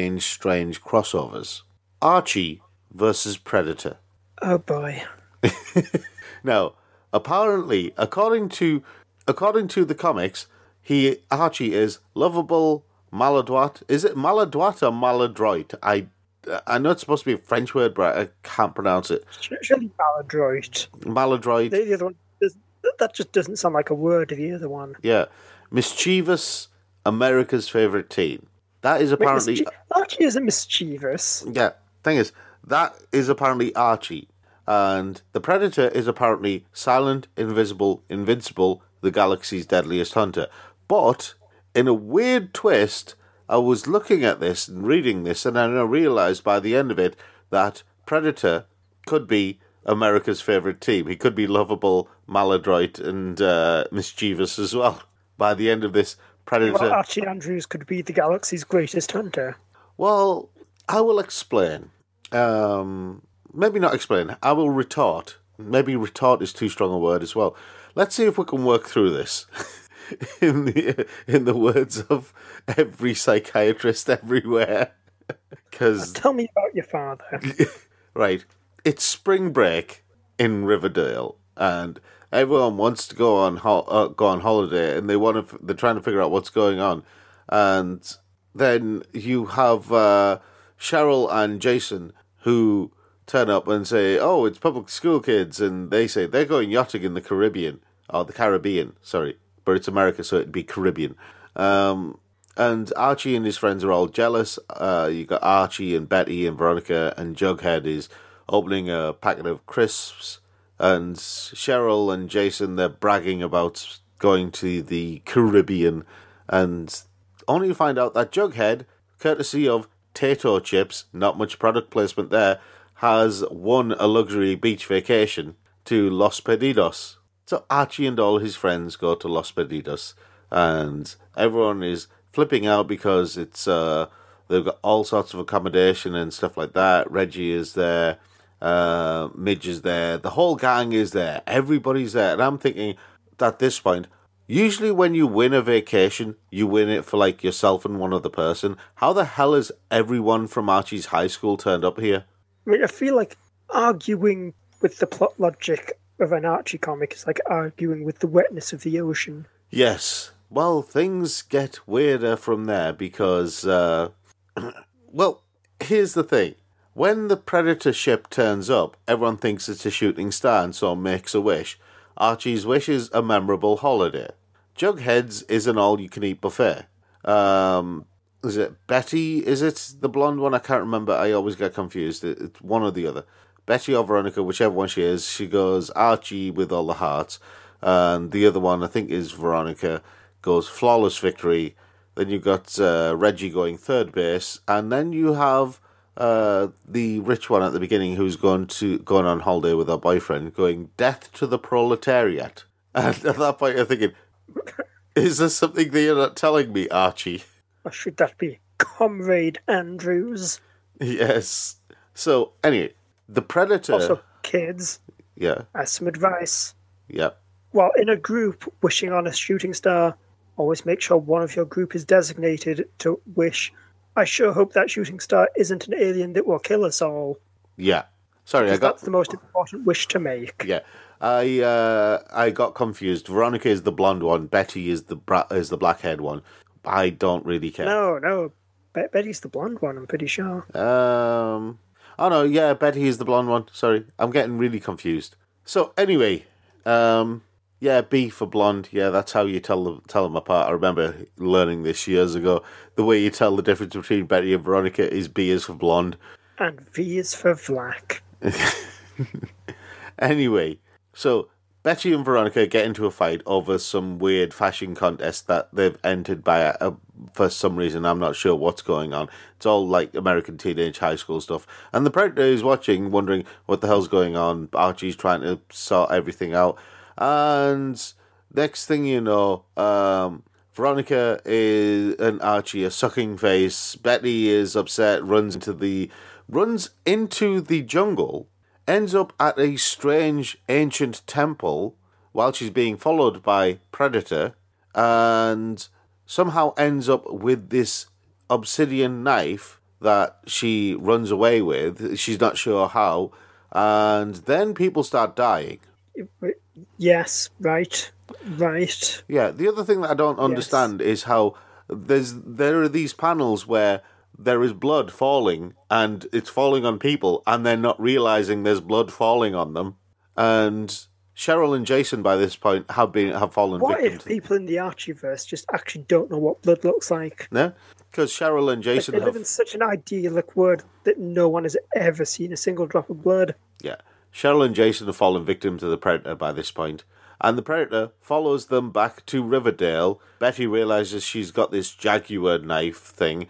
crossovers. Archie versus Predator. Oh boy. Now, apparently, according to the comics, Archie is lovable, maladroit. Is it maladroit or maladroit? I know it's supposed to be a French word, but I can't pronounce it. Surely Maladroit. Maladroit. The other one, that just doesn't sound like a word of the other one. Yeah. Mischievous, America's favourite teen. That is apparently... Archie isn't mischievous. Yeah. Thing is, that is apparently Archie. And the Predator is apparently silent, invisible, invincible, the galaxy's deadliest hunter. But, in a weird twist, I was looking at this and reading this, and I realised by the end of it that Predator could be America's favourite team. He could be lovable, maladroit, and mischievous as well. By the end of this, Predator... Well, Archie Andrews could be the galaxy's greatest hunter. Well, I will explain. Maybe not explain. I will retort. Maybe retort is too strong a word as well. Let's see if we can work through this. In the words of every psychiatrist everywhere. Because tell me about your father. Right, it's spring break in Riverdale, and everyone wants to go on holiday, and they're trying to figure out what's going on, and then you have Cheryl and Jason who turn up and say, "Oh, it's public school kids," and they say they're going yachting in the Caribbean, sorry. But it's America, so it'd be Caribbean. And Archie and his friends are all jealous. You got Archie and Betty and Veronica, and Jughead is opening a packet of crisps. And Cheryl and Jason, they're bragging about going to the Caribbean. And only to find out that Jughead, courtesy of Tato Chips, not much product placement there, has won a luxury beach vacation to Los Perdidos. So Archie and all his friends go to Los Perdidos, and everyone is flipping out because it's they've got all sorts of accommodation and stuff like that. Reggie is there, Midge is there, the whole gang is there, everybody's there. And I'm thinking, at this point, usually when you win a vacation, you win it for like yourself and one other person. How the hell has everyone from Archie's high school turned up here? I mean, I feel like arguing with the plot logic of an Archie comic is like arguing with the wetness of the ocean. Yes. Well, things get weirder from there because, well, here's the thing. When the Predator ship turns up, everyone thinks it's a shooting star and so makes a wish. Archie's wish is a memorable holiday. Jughead's is an all-you-can-eat buffet. Is it Betty? Is it the blonde one? I can't remember. I always get confused. It's one or the other. Betty or Veronica, whichever one she is, she goes Archie with all the hearts. And the other one, I think, is Veronica, goes flawless victory. Then you've got Reggie going third base. And then you have the rich one at the beginning who's going on holiday with her boyfriend, going death to the proletariat. And at that point, you're thinking, is there something that you're not telling me, Archie? Or should that be Comrade Andrews? Yes. So, anyway, The Predator... Also, kids, Yeah, as some advice. yeah. While in a group wishing on a shooting star, always make sure one of your group is designated to wish. I sure hope that shooting star isn't an alien that will kill us all. Yeah. Sorry, That's the most important wish to make. Yeah, I got confused. Veronica is the blonde one. Betty is the black-haired one. I don't really care. No. Betty's the blonde one, I'm pretty sure. Oh no, yeah, Betty is the blonde one. Sorry, I'm getting really confused. So anyway, yeah, B for blonde. Yeah, that's how you tell them apart. I remember learning this years ago. The way you tell the difference between Betty and Veronica is B is for blonde. And V is for Vlack. Anyway, so Betty and Veronica get into a fight over some weird fashion contest that they've entered by for some reason. I'm not sure what's going on. It's all like American teenage high school stuff. And the Predator is watching, wondering what the hell's going on. Archie's trying to sort everything out. And next thing you know, Veronica and Archie are sucking face. Betty is upset, runs into the jungle, ends up at a strange ancient temple while she's being followed by Predator, and somehow ends up with this obsidian knife that she runs away with. She's not sure how, and then people start dying. Yes, right. Yeah, the other thing that I don't understand is how there are these panels where there is blood falling, and it's falling on people, and they're not realizing there's blood falling on them. And Cheryl and Jason, by this point, have fallen What victims. if people in the Archieverse just actually don't know what blood looks like? No, because Cheryl and Jason They live in such an idyllic world that no one has ever seen a single drop of blood. Yeah, Cheryl and Jason have fallen victim to the Predator by this point, and the Predator follows them back to Riverdale. Betty realizes she's got this jaguar knife thing.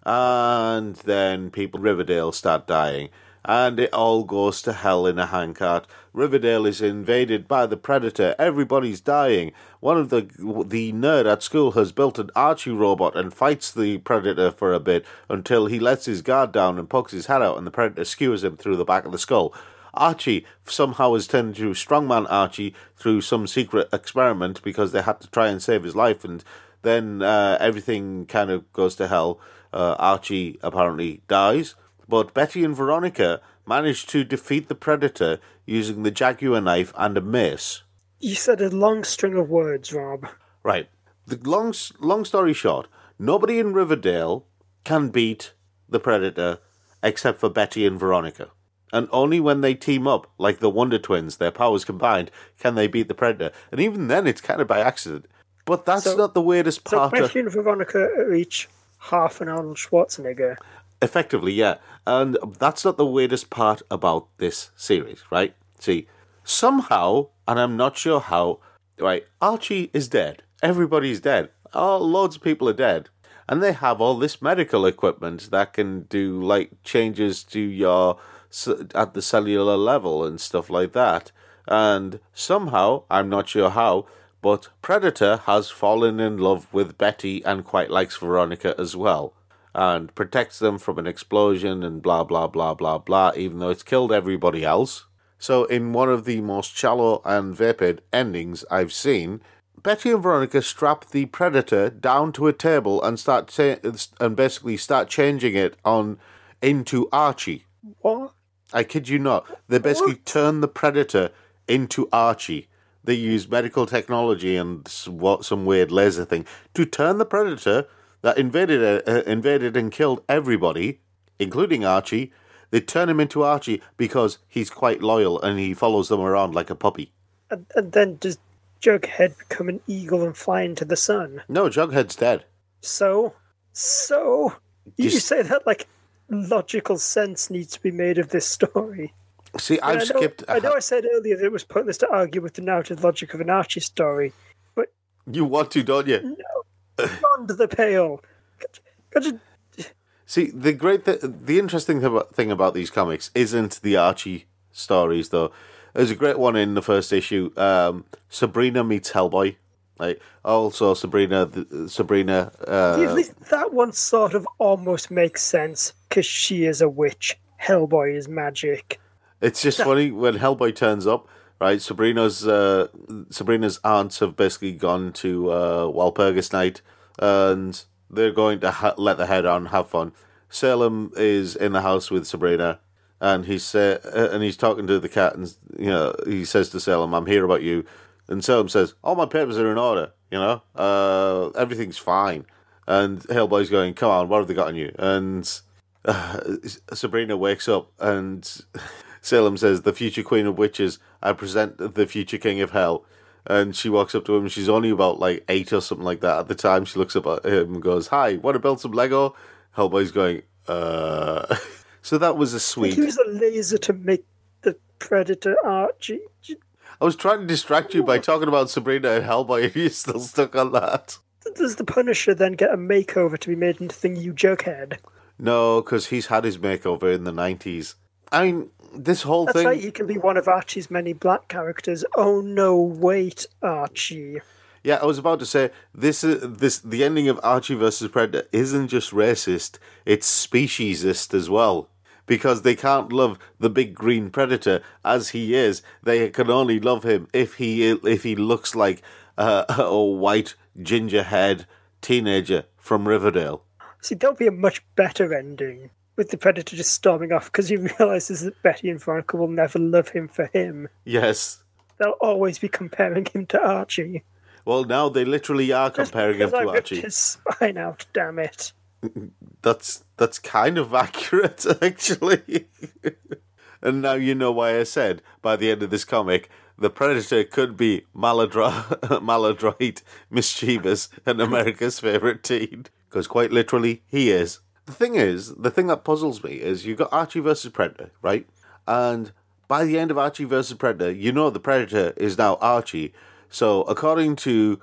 And then people in Riverdale start dying. And it all goes to hell in a handcart. Riverdale is invaded by the Predator. Everybody's dying. One of the nerd at school has built an Archie robot and fights the Predator for a bit until he lets his guard down and pokes his head out and the Predator skewers him through the back of the skull. Archie somehow has turned into Strongman Archie through some secret experiment because they had to try and save his life, and then everything kind of goes to hell. Archie apparently dies, but Betty and Veronica manage to defeat the Predator using the jaguar knife and a mace. You said a long string of words, Rob. Right. The long story short, nobody in Riverdale can beat the Predator except for Betty and Veronica. And only when they team up, like the Wonder Twins, their powers combined, can they beat the Predator. And even then, it's kind of by accident. But that's not the weirdest part. So Betty and Veronica are each half an Arnold Schwarzenegger. Effectively, yeah. And that's not the weirdest part about this series, right? See, somehow, and I'm not sure how, right, Archie is dead. Everybody's dead. Loads of people are dead. And they have all this medical equipment that can do, like, changes to your, at the cellular level and stuff like that. And somehow, I'm not sure how, but Predator has fallen in love with Betty and quite likes Veronica as well, and protects them from an explosion and blah, blah, blah, blah, blah, even though it's killed everybody else. So in one of the most shallow and vapid endings I've seen, Betty and Veronica strap the Predator down to a table and basically start changing it into Archie. What? I kid you not. They basically turn the Predator into Archie. They use medical technology and some weird laser thing to turn the Predator that invaded and killed everybody, including Archie. They turn him into Archie because he's quite loyal and he follows them around like a puppy. And then does Jughead become an eagle and fly into the sun? No, Jughead's dead. So you say that like logical sense needs to be made of this story. See, I know I said earlier that it was pointless to argue with the narrative logic of an Archie story, but you want to, don't you? No, beyond the pale. See, the interesting thing about these comics isn't the Archie stories, though. There's a great one in the first issue, Sabrina meets Hellboy. Like, also Sabrina. At least that one sort of almost makes sense because she is a witch. Hellboy is magic. It's just funny when Hellboy turns up, right? Sabrina's aunts have basically gone to Walpurgis Night, and they're going to let the head on, have fun. Salem is in the house with Sabrina, and he's talking to the cat, and he says to Salem, "I'm here about you," and Salem says, "All my papers are in order, everything's fine." And Hellboy's going, "Come on, what have they got on you?" And Sabrina wakes up, and Salem says, "The future queen of witches, I present the future king of hell." And she walks up to him. She's only about 8 or something like that at the time. She looks up at him and goes, "Hi, want to build some Lego?" Hellboy's going, So that was a sweet... He was a laser to make the Predator Archie. I was trying to distract you by talking about Sabrina and Hellboy, and you're still stuck on that. Does the Punisher then get a makeover to be made into Thing You Jughead? No, because he's had his makeover in the 90s. I mean, this whole That's thing... right, he can be one of Archie's many black characters. Oh no, wait, Archie. Yeah, I was about to say, the ending of Archie versus Predator isn't just racist, it's speciesist as well. Because they can't love the big green predator as he is. They can only love him if he looks like a white ginger-haired teenager from Riverdale. See, that would be a much better ending, with the Predator just storming off, because he realises that Betty and Veronica will never love him for him. Yes. They'll always be comparing him to Archie. Well, now they literally are comparing him to I ripped Archie. his spine out, damn it. That's kind of accurate, actually. And now you know why I said, by the end of this comic, the Predator could be maladroit, mischievous, and America's favourite teen. Because quite literally, he is. The thing that puzzles me is you've got Archie versus Predator, right? And by the end of Archie versus Predator, the Predator is now Archie. So according to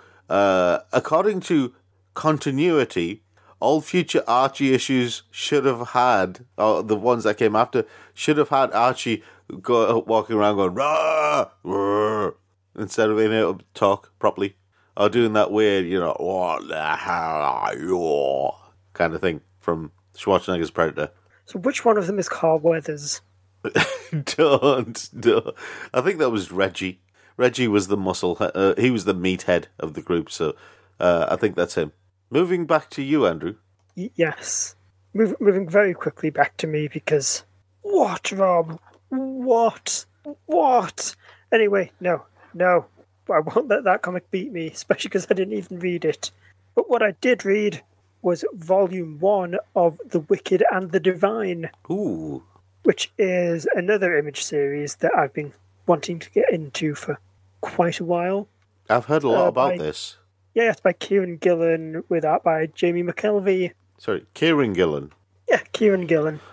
continuity, all future Archie issues should have had, or the ones that came after, should have had Archie walking around going, "Rah, rah," instead of being able to talk properly. Or doing that weird, "What the hell are you?" kind of thing from Schwarzenegger's Predator. So which one of them is Carl Weathers? Don't. I think that was Reggie. Reggie was the muscle. He was the meathead of the group, so I think that's him. Moving back to you, Andrew. Yes. Moving very quickly back to me, because... What, Rob? What? Anyway, no. I won't let that comic beat me, especially because I didn't even read it. But what I did read was Volume 1 of The Wicked and the Divine. Ooh. Which is another Image series that I've been wanting to get into for quite a while. I've heard a lot about this. Yeah, it's by Kieran Gillen, with art by Jamie McKelvey. Sorry, Kieran Gillen. Yeah, Kieran Gillen.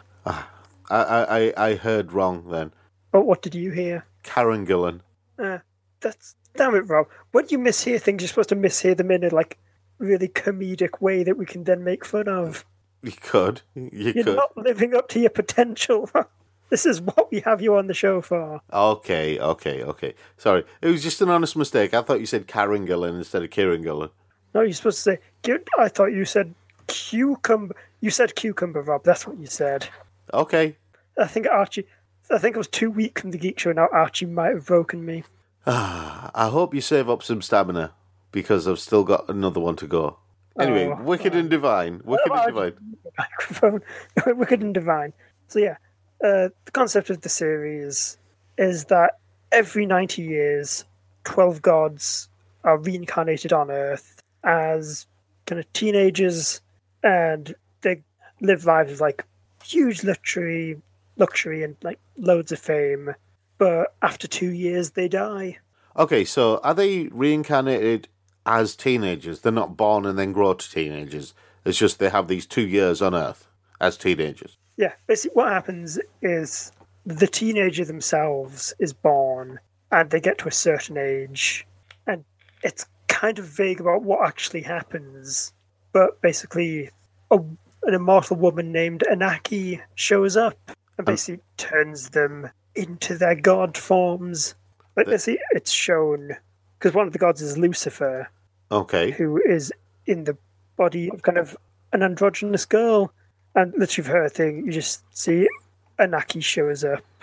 I heard wrong then. Oh, what did you hear? Karen Gillen. Damn it, Rob. When you mishear things, you're supposed to mishear them in a really comedic way that we can then make fun of. You could. You're not living up to your potential. This is what we have you on the show for. Okay. Sorry, it was just an honest mistake. I thought you said Karen Gillen instead of Kieran Gillen. No, you're supposed to say... I thought you said cucumber. You said cucumber, Rob. That's what you said. Okay. I think it was 2 weeks from the Geek Show. Now Archie might have broken me. I hope you save up some stamina, because I've still got another one to go. Anyway, Wicked and Divine. Microphone. Wicked and Divine. So yeah, the concept of the series is that every 90 years, 12 gods are reincarnated on Earth as kind of teenagers, and they live lives of huge luxury and loads of fame. But after 2 years, they die. Okay, so are they reincarnated as teenagers? They're not born and then grow to teenagers. It's just they have these 2 years on Earth as teenagers. Yeah, basically what happens is the teenager themselves is born, and they get to a certain age, and it's kind of vague about what actually happens. But basically, an immortal woman named Anaki shows up and basically turns them into their god forms. Basically, it's shown, because one of the gods is Lucifer. Okay. Who is in the body of kind of an androgynous girl. And literally for her thing, you just see Anaki shows up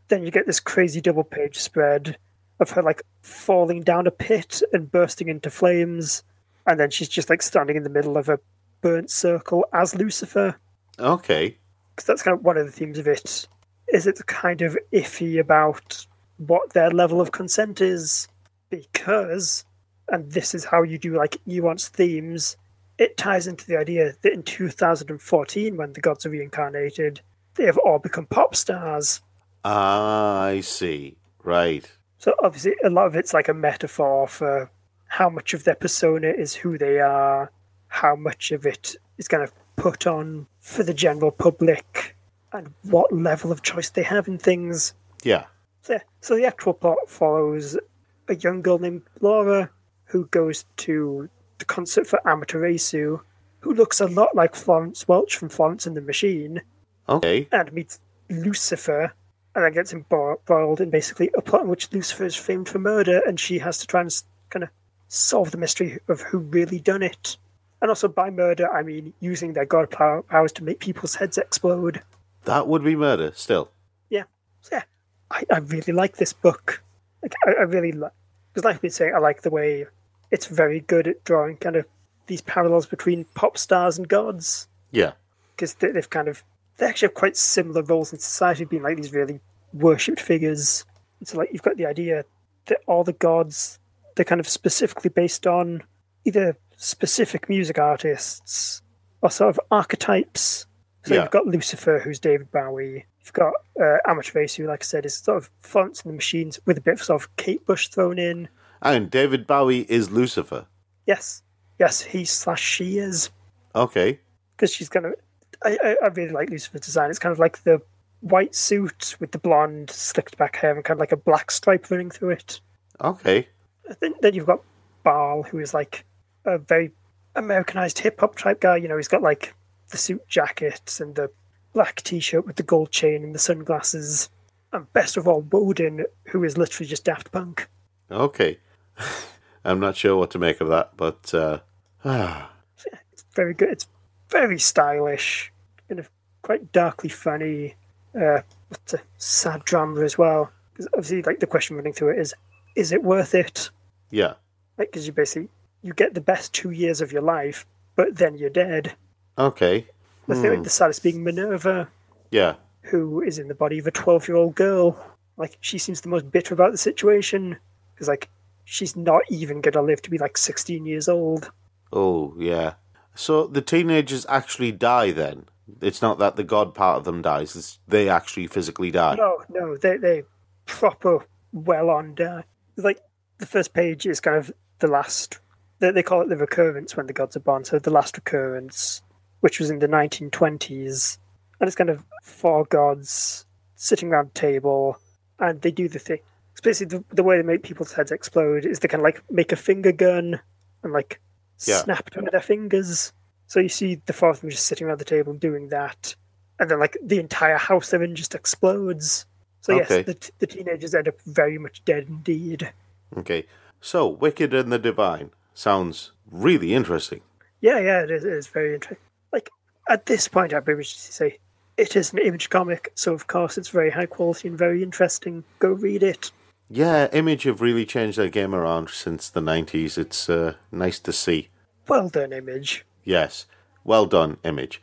then you get this crazy double-page spread of her, like, falling down a pit and bursting into flames, and then she's just, like, standing in the middle of a burnt circle as Lucifer. Okay. Because that's kind of one of the themes of it, is it's kind of iffy about what their level of consent is, because, and this is how you do, like, nuanced themes, it ties into the idea that in 2014, when the gods are reincarnated, they have all become pop stars. Ah, I see. Right. So obviously a lot of it's like a metaphor for how much of their persona is who they are, how much of it is kind of put on for the general public, and what level of choice they have in things. Yeah. So the actual plot follows a young girl named Laura who goes to the concert for Amaterasu, who looks a lot like Florence Welch from Florence and the Machine, Okay. and meets Lucifer, and then gets embroiled in basically a plot in which Lucifer is famed for murder, and she has to try and kind of solve the mystery of who really done it. And also by murder, I mean using their god powers to make people's heads explode. That would be murder, still. Yeah. So yeah, I really like this book. Like, I really like, because like I've been saying, I like the way it's very good at drawing kind of these parallels between pop stars and gods. Yeah. Because they actually have quite similar roles in society, being like these really worshipped figures. And so like you've got the idea that all the gods, they're kind of specifically based on either specific music artists or sort of archetypes. So Yeah. you've got Lucifer, who's David Bowie. You've got Amaterasu, like I said, is sort of Florence and the Machines with a bit of sort of Kate Bush thrown in. And David Bowie is Lucifer. Yes, he/she is. Okay. Because she's kind of... I really like Lucifer's design. It's kind of like the white suit with the blonde slicked back hair and kind of like a black stripe running through it. Okay. Then you've got Baal, who is like a very Americanized hip-hop type guy. You know, he's got like the suit jacket and the black t-shirt with the gold chain and the sunglasses. And best of all, Woden, who is literally just Daft Punk. Okay. I'm not sure what to make of that, but So yeah, it's very good. It's very stylish, kind of quite darkly funny, with a sad drama as well. Because obviously, like the question running through it is it worth it? yeah. Like, because you get the best 2 years of your life, but then you're dead. Okay. I think like the saddest being Minerva, Yeah. who is in the body of a 12-year-old girl. Like, she seems the most bitter about the situation, because like she's not even gonna live to be like 16 years old. Oh, yeah. So the teenagers actually die then? It's not that the god part of them dies, it's they actually physically die. No, they proper well on die. Like, the first page is kind of the last... They call it the recurrence when the gods are born, so the last recurrence, which was in the 1920s. And it's kind of 4 gods sitting around a table, and they do the thing. It's basically the way they make people's heads explode is they kind of like make a finger gun and like snap it under their fingers. So you see the 4 of them just sitting around the table doing that, and then like the entire house they're in just explodes. So Okay. yes, the teenagers end up very much dead indeed. Okay. So, Wicked and the Divine sounds really interesting. Yeah, it is very interesting. Like, at this point, I'd be just to say, it is an Image comic, so of course it's very high quality and very interesting. Go read it. Yeah, Image have really changed their game around since the 90s. It's nice to see. Well done, Image. Yes. Well done, Image.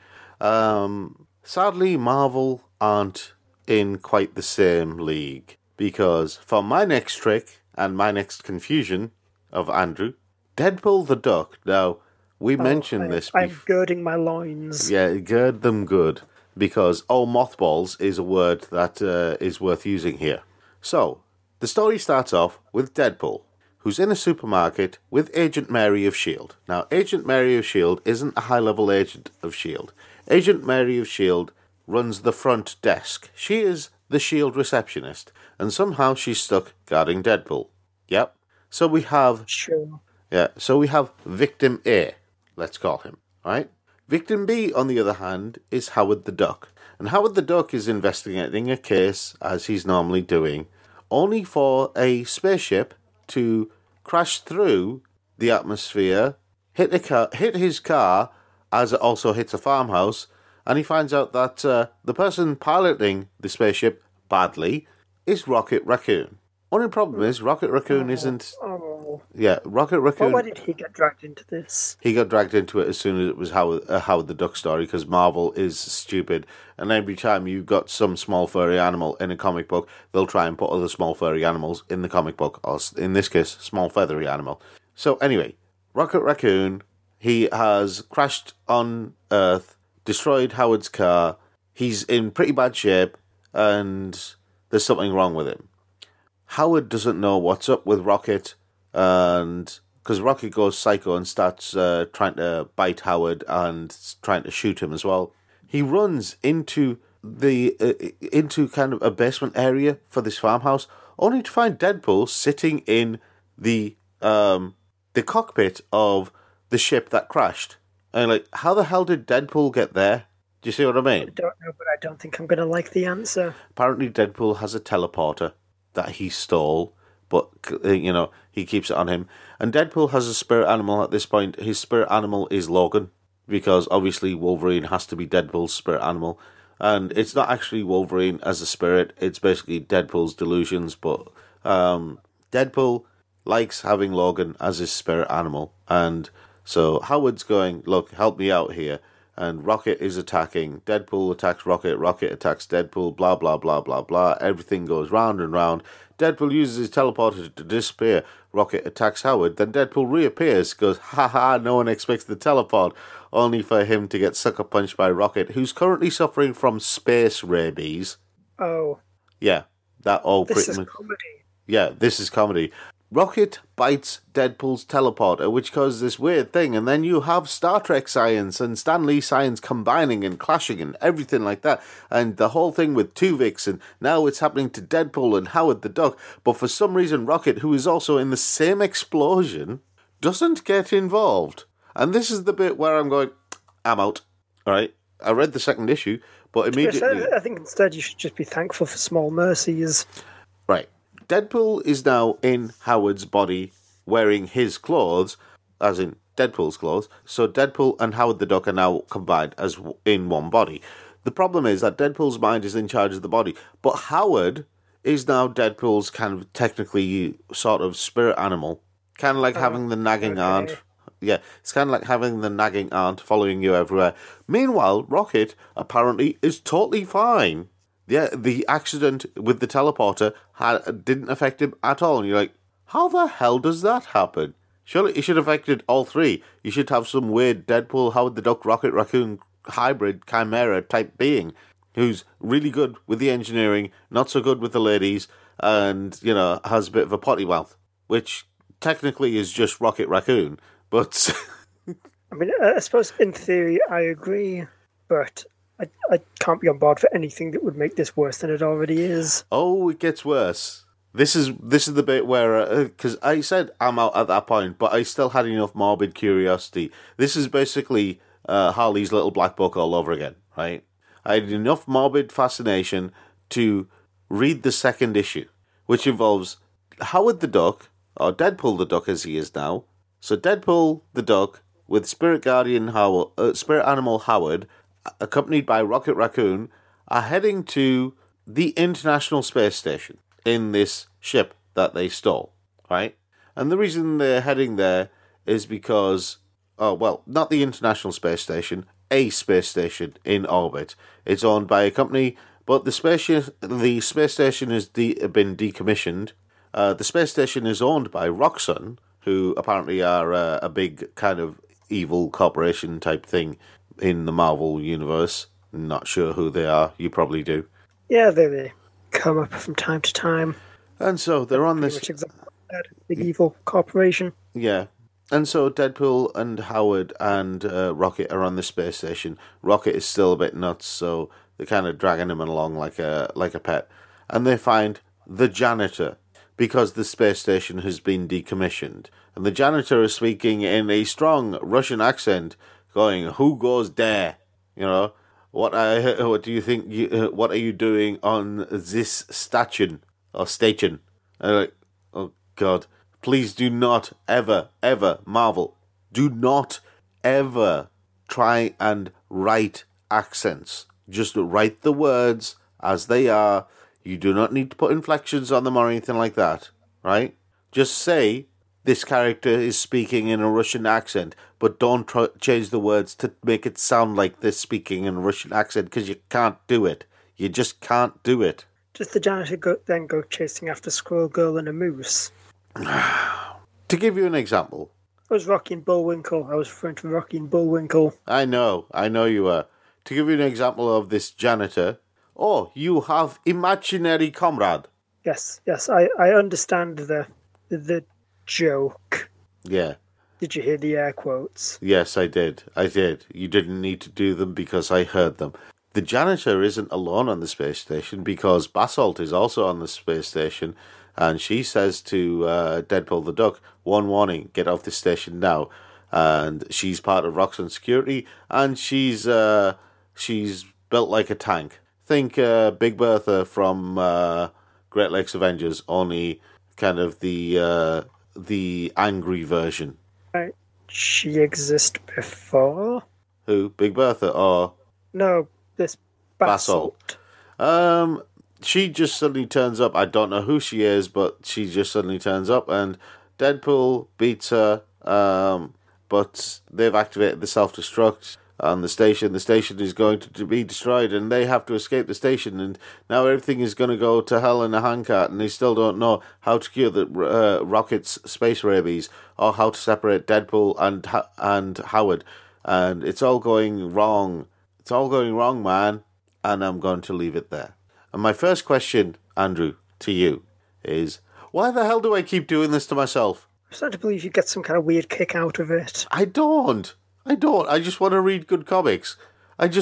Sadly, Marvel aren't in quite the same league. Because for my next trick and my next confusion of Andrew, Deadpool the Duck. Now, we mentioned this before. I'm girding my loins. Yeah, gird them good. Because mothballs is a word that is worth using here. So, the story starts off with Deadpool, who's in a supermarket with Agent Mary of S.H.I.E.L.D. Now, Agent Mary of S.H.I.E.L.D. isn't a high-level agent of S.H.I.E.L.D. Agent Mary of S.H.I.E.L.D. runs the front desk. She is the S.H.I.E.L.D. receptionist, and somehow she's stuck guarding Deadpool. Yep. So we have... Sure. Yeah, so we have Victim A, let's call him, right? Victim B, on the other hand, is Howard the Duck. And Howard the Duck is investigating a case, as he's normally doing, only for a spaceship to crash through the atmosphere, hit his car, as it also hits a farmhouse, and he finds out that the person piloting the spaceship badly is Rocket Raccoon. Only problem is Rocket Raccoon isn't... Oh. Yeah, Rocket Raccoon... Why did he get dragged into this? He got dragged into it as soon as it was Howard the Duck story, because Marvel is stupid. And every time you've got some small furry animal in a comic book, they'll try and put other small furry animals in the comic book, or in this case, small feathery animal. So anyway, Rocket Raccoon, he has crashed on Earth, destroyed Howard's car, he's in pretty bad shape, and there's something wrong with him. Howard doesn't know what's up with Rocket, and because Rocket goes psycho and starts trying to bite Howard and trying to shoot him as well. He runs into into kind of a basement area for this farmhouse, only to find Deadpool sitting in the cockpit of the ship that crashed. And like, how the hell did Deadpool get there? Do you see what I mean? I don't know, but I don't think I'm going to like the answer. Apparently Deadpool has a teleporter that he stole, but, he keeps it on him. And Deadpool has a spirit animal at this point. His spirit animal is Logan, because obviously Wolverine has to be Deadpool's spirit animal. And it's not actually Wolverine as a spirit, it's basically Deadpool's delusions, but Deadpool likes having Logan as his spirit animal. And so Howard's going, look, help me out here. And Rocket is attacking. Deadpool attacks Rocket. Rocket attacks Deadpool. Blah, blah, blah, blah, blah. Everything goes round and round. Deadpool uses his teleporter to disappear. Rocket attacks Howard. Then Deadpool reappears. Goes, ha, no one expects the teleport. Only for him to get sucker punched by Rocket, who's currently suffering from space rabies. Oh. Yeah. That all This pretty is much. comedy. Yeah, this is comedy. Rocket bites Deadpool's teleporter, which causes this weird thing, and then you have Star Trek science and Stan Lee science combining and clashing and everything like that, and the whole thing with Tuvix, and now it's happening to Deadpool and Howard the Duck, but for some reason Rocket, who is also in the same explosion, doesn't get involved. And this is the bit where I'm going, I'm out. Alright, I read the second issue, but immediately... I think instead you should just be thankful for small mercies. Right. Deadpool is now in Howard's body wearing his clothes, as in Deadpool's clothes. So Deadpool and Howard the Duck are now combined as in one body. The problem is that Deadpool's mind is in charge of the body, but Howard is now Deadpool's kind of technically sort of spirit animal. Kind of like having the nagging aunt. Yeah, it's kind of like having the nagging aunt following you everywhere. Meanwhile, Rocket apparently is totally fine. Yeah, the accident with the teleporter didn't affect him at all. And you're like, how the hell does that happen? Surely it should have affected all three. You should have some weird Deadpool, Howard the Duck, Rocket Raccoon hybrid chimera type being who's really good with the engineering, not so good with the ladies, and, has a bit of a potty mouth, which technically is just Rocket Raccoon. But... I mean, I suppose in theory I agree, but... I can't be on board for anything that would make this worse than it already is. Oh, it gets worse. This is the bit where, because I said I'm out at that point, but I still had enough morbid curiosity. This is basically Harley's Little Black Book all over again, right? I had enough morbid fascination to read the second issue, which involves Howard the Duck, or Deadpool the Duck as he is now. So Deadpool the Duck with Spirit Animal Howard, accompanied by Rocket Raccoon, are heading to the International Space Station in this ship that they stole, right? And the reason they're heading there is because, not the International Space Station, a space station in orbit. It's owned by a company, but the space station has been decommissioned. The space station is owned by Roxxon, who apparently are a big kind of evil corporation type thing in the Marvel universe. Not sure who they are. You probably do. Yeah, they come up from time to time. And so they're on this... That big evil corporation. Yeah. And so Deadpool and Howard and Rocket are on the space station. Rocket is still a bit nuts, so they're kind of dragging him along like a pet. And they find the janitor, because the space station has been decommissioned. And the janitor is speaking in a strong Russian accent, going, "Who goes there? What do you think? What are you doing on this station or station?" And I'm like, oh God, please do not ever, Marvel, do not ever try and write accents. Just write the words as they are. You do not need to put inflections on them or anything like that, right? Just say this character is speaking in a Russian accent, but don't change the words to make it sound like they're speaking in a Russian accent, because you can't do it. You just can't do it. Does the janitor then go chasing after Squirrel Girl and a moose? To give you an example. I was Rocky and Bullwinkle. I was referring to Rocky and Bullwinkle. I know you were. To give you an example of this janitor, you have imaginary comrade. Yes, I understand the joke. Yeah. Did you hear the air quotes? Yes, I did. You didn't need to do them because I heard them. The janitor isn't alone on the space station because Basalt is also on the space station, and she says to Deadpool the Duck, one warning, get off this station now. And she's part of Roxxon security, and she's built like a tank. Think Big Bertha from Great Lakes Avengers, only kind of the angry version. Right. She existed before? Who? Big Bertha or... No, this Basalt. She just suddenly turns up. I don't know who she is, but she just suddenly turns up, and Deadpool beats her, but they've activated the self-destruct on the station. The station is going to be destroyed, and they have to escape the station, and now everything is going to go to hell in a handcart, and they still don't know how to cure the Rocket's space rabies, or how to separate Deadpool and Howard, and it's all going wrong. It's all going wrong, man, and I'm going to leave it there. And my first question, Andrew, to you is, why the hell do I keep doing this to myself? I'm starting to believe you get some kind of weird kick out of it. I don't. I just want to read good comics. And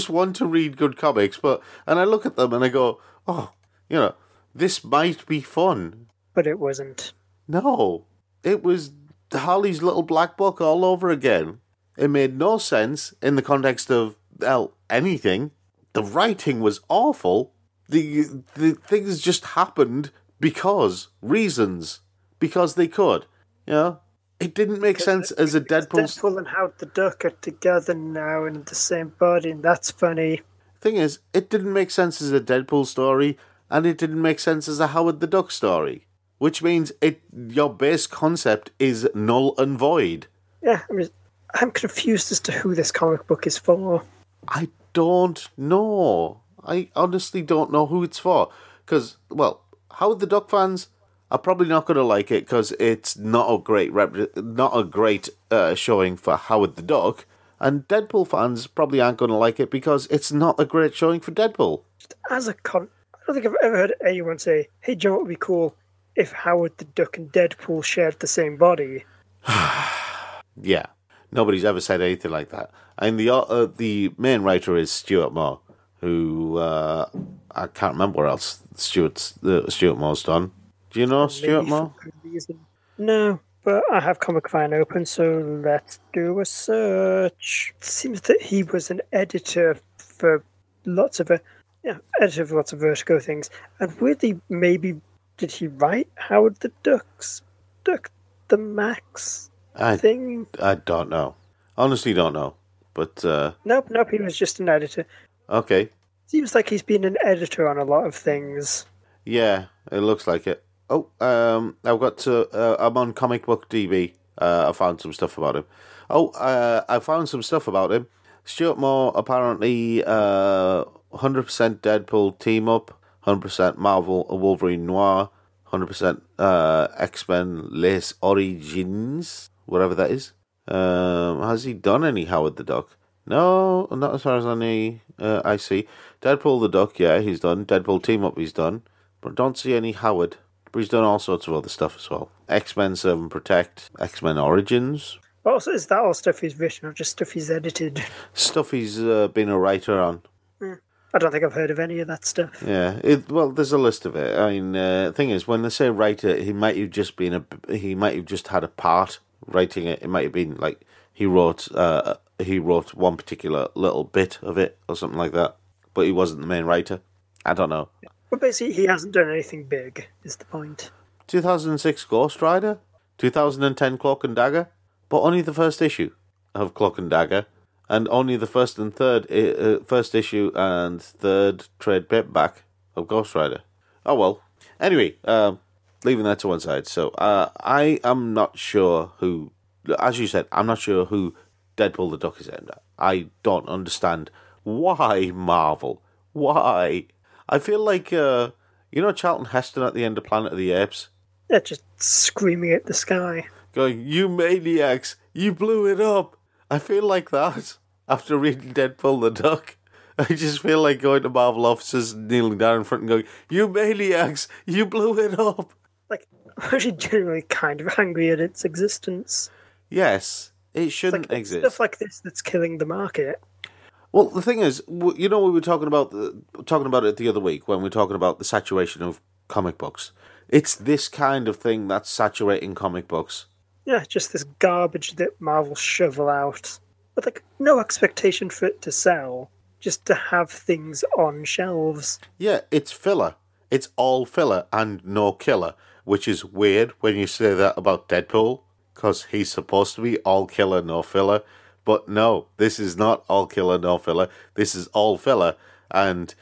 I look at them and I go, this might be fun. But it wasn't. No. It was Harley's Little Black Book all over again. It made no sense in the context of, anything. The writing was awful. The things just happened because they could. It didn't make sense as a Deadpool and Howard the Duck are together now in the same body, and that's funny. Thing is, it didn't make sense as a Deadpool story, and it didn't make sense as a Howard the Duck story, which means your base concept is null and void. Yeah, I'm confused as to who this comic book is for. I don't know. I honestly don't know who it's for. Because, Howard the Duck fans are probably not going to like it because it's not a great showing for Howard the Duck. And Deadpool fans probably aren't going to like it because it's not a great showing for Deadpool. I don't think I've ever heard anyone say, hey, Joe, it would be cool if Howard the Duck and Deadpool shared the same body. Yeah. Nobody's ever said anything like that. And the main writer is Stuart Moore, who I can't remember what else Stuart Moore's done. Do you know Stuart Moore? No, but I have Comic Vine open, so let's do a search. It seems that he was an editor for lots of Vertigo things, and weirdly, maybe did he write Howard the Duck the Max thing? I don't know. Honestly, don't know. But Nope, he was just an editor. Okay. Seems like he's been an editor on a lot of things. Yeah, it looks like it. Oh, I'm on Comic Book DB. I found some stuff about him. Stuart Moore, apparently 100% Deadpool team up, 100% Marvel Wolverine Noir, 100% X-Men Les Origins, whatever that is. Has he done any Howard the Duck? No, not as far as I see. Deadpool the Duck, yeah, he's done. Deadpool team up, he's done. But I don't see any Howard. But he's done all sorts of other stuff as well. X-Men Serve and Protect, X-Men Origins. Also, is that all stuff he's written or just stuff he's edited? Stuff he's been a writer on. I don't think I've heard of any of that stuff. Yeah, there's a list of it. I mean, the thing is, when they say writer, he might have just had a part writing it. It might have been like he wrote one particular little bit of it or something like that, but he wasn't the main writer. I don't know. But basically, he hasn't done anything big, is the point. 2006 Ghost Rider, 2010 Cloak and Dagger, but only the first issue of Cloak and Dagger, and only the first issue and third trade paperback of Ghost Rider. Oh, well. Anyway, leaving that to one side. So, I am not sure who, as you said, I'm not sure who Deadpool the Duck is aimed at. I don't understand why Marvel. Why? I feel like, Charlton Heston at the end of Planet of the Apes? Yeah, just screaming at the sky. Going, you maniacs, you blew it up. I feel like that after reading Deadpool the Duck. I just feel like going to Marvel offices, kneeling down in front and going, you maniacs, you blew it up. Like, I'm actually genuinely kind of angry at its existence. Yes, it shouldn't exist. Stuff like this that's killing the market. Well, the thing is, we were talking about it the other week when we were talking about the saturation of comic books. It's this kind of thing that's saturating comic books. Yeah, just this garbage that Marvel shovel out. With, like, no expectation for it to sell. Just to have things on shelves. Yeah, it's filler. It's all filler and no killer. Which is weird when you say that about Deadpool. Because he's supposed to be all killer, no filler. But no, this is not all killer, no filler. This is all filler. And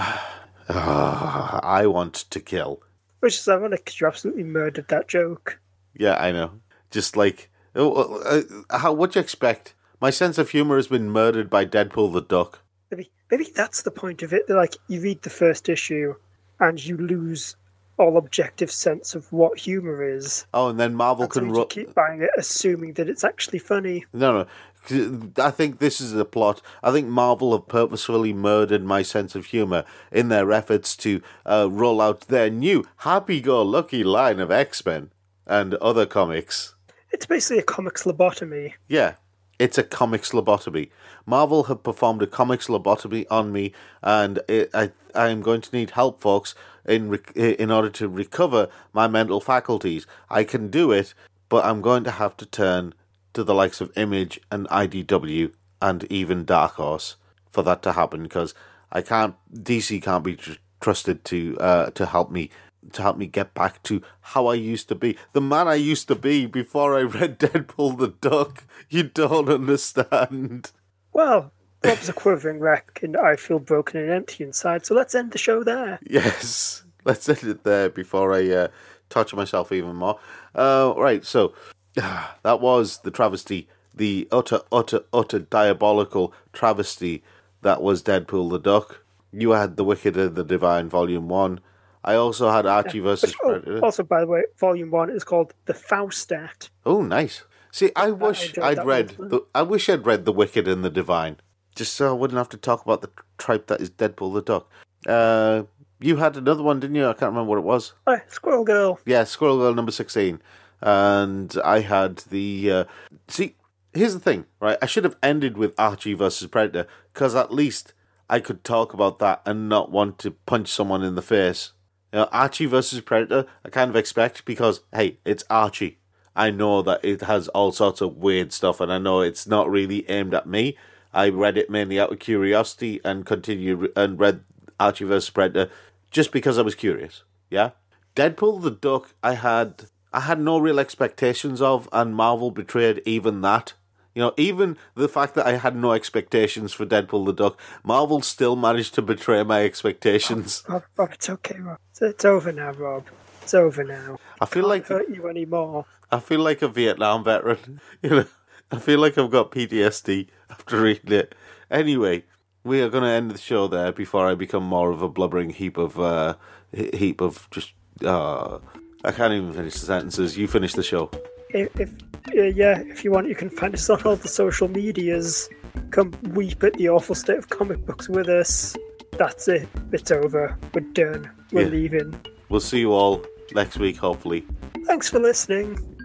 I want to kill. Which is ironic because you absolutely murdered that joke. Yeah, I know. Just like, what do you expect? My sense of humour has been murdered by Deadpool the Duck. Maybe that's the point of it. Like, you read the first issue and you lose all objective sense of what humour is. Oh, and then Marvel can keep buying it, assuming that it's actually funny. No. I think this is the plot. I think Marvel have purposefully murdered my sense of humour in their efforts to roll out their new happy-go-lucky line of X-Men and other comics. It's basically a comics lobotomy. Yeah, it's a comics lobotomy. Marvel have performed a comics lobotomy on me, and I am going to need help, folks, in order to recover my mental faculties. I can do it, but I'm going to have to turn to the likes of Image and IDW and even Dark Horse for that to happen, because DC can't be trusted to help me get back to how I used to be, the man I used to be before I read Deadpool the Duck. You don't understand. Well, Bob's a quivering wreck, and I feel broken and empty inside. So let's end the show there. Yes, let's end it there before I torture myself even more. Right, so. That was the travesty, the utter diabolical travesty that was Deadpool the Duck. You had The Wicked and the Divine, Volume 1. I also had Archie versus Predator. Also, by the way, Volume 1 is called The Faustat. Oh, nice. See, I wish I'd read The Wicked and the Divine, just so I wouldn't have to talk about the tripe that is Deadpool the Duck. You had another one, didn't you? I can't remember what it was. Squirrel Girl. Yeah, Squirrel Girl number 16. And I had the... See, here's the thing, right? I should have ended with Archie versus Predator, because at least I could talk about that and not want to punch someone in the face. Archie versus Predator, I kind of expect, because, hey, it's Archie. I know that it has all sorts of weird stuff, and I know it's not really aimed at me. I read it mainly out of curiosity and read Archie vs. Predator just because I was curious. Yeah? Deadpool the Duck, I had no real expectations of, and Marvel betrayed even that. Even the fact that I had no expectations for Deadpool the Duck, Marvel still managed to betray my expectations. Rob, it's okay, Rob. It's over now, Rob. It's over now. I feel like hurt you anymore. I feel like a Vietnam veteran. I feel like I've got PTSD after reading it. Anyway, we are going to end the show there before I become more of a blubbering heap of just. I can't even finish the sentences. You finish the show. If you want, you can find us on all the social medias. Come weep at the awful state of comic books with us. That's it. It's over. We're done. We're leaving. We'll see you all next week, hopefully. Thanks for listening.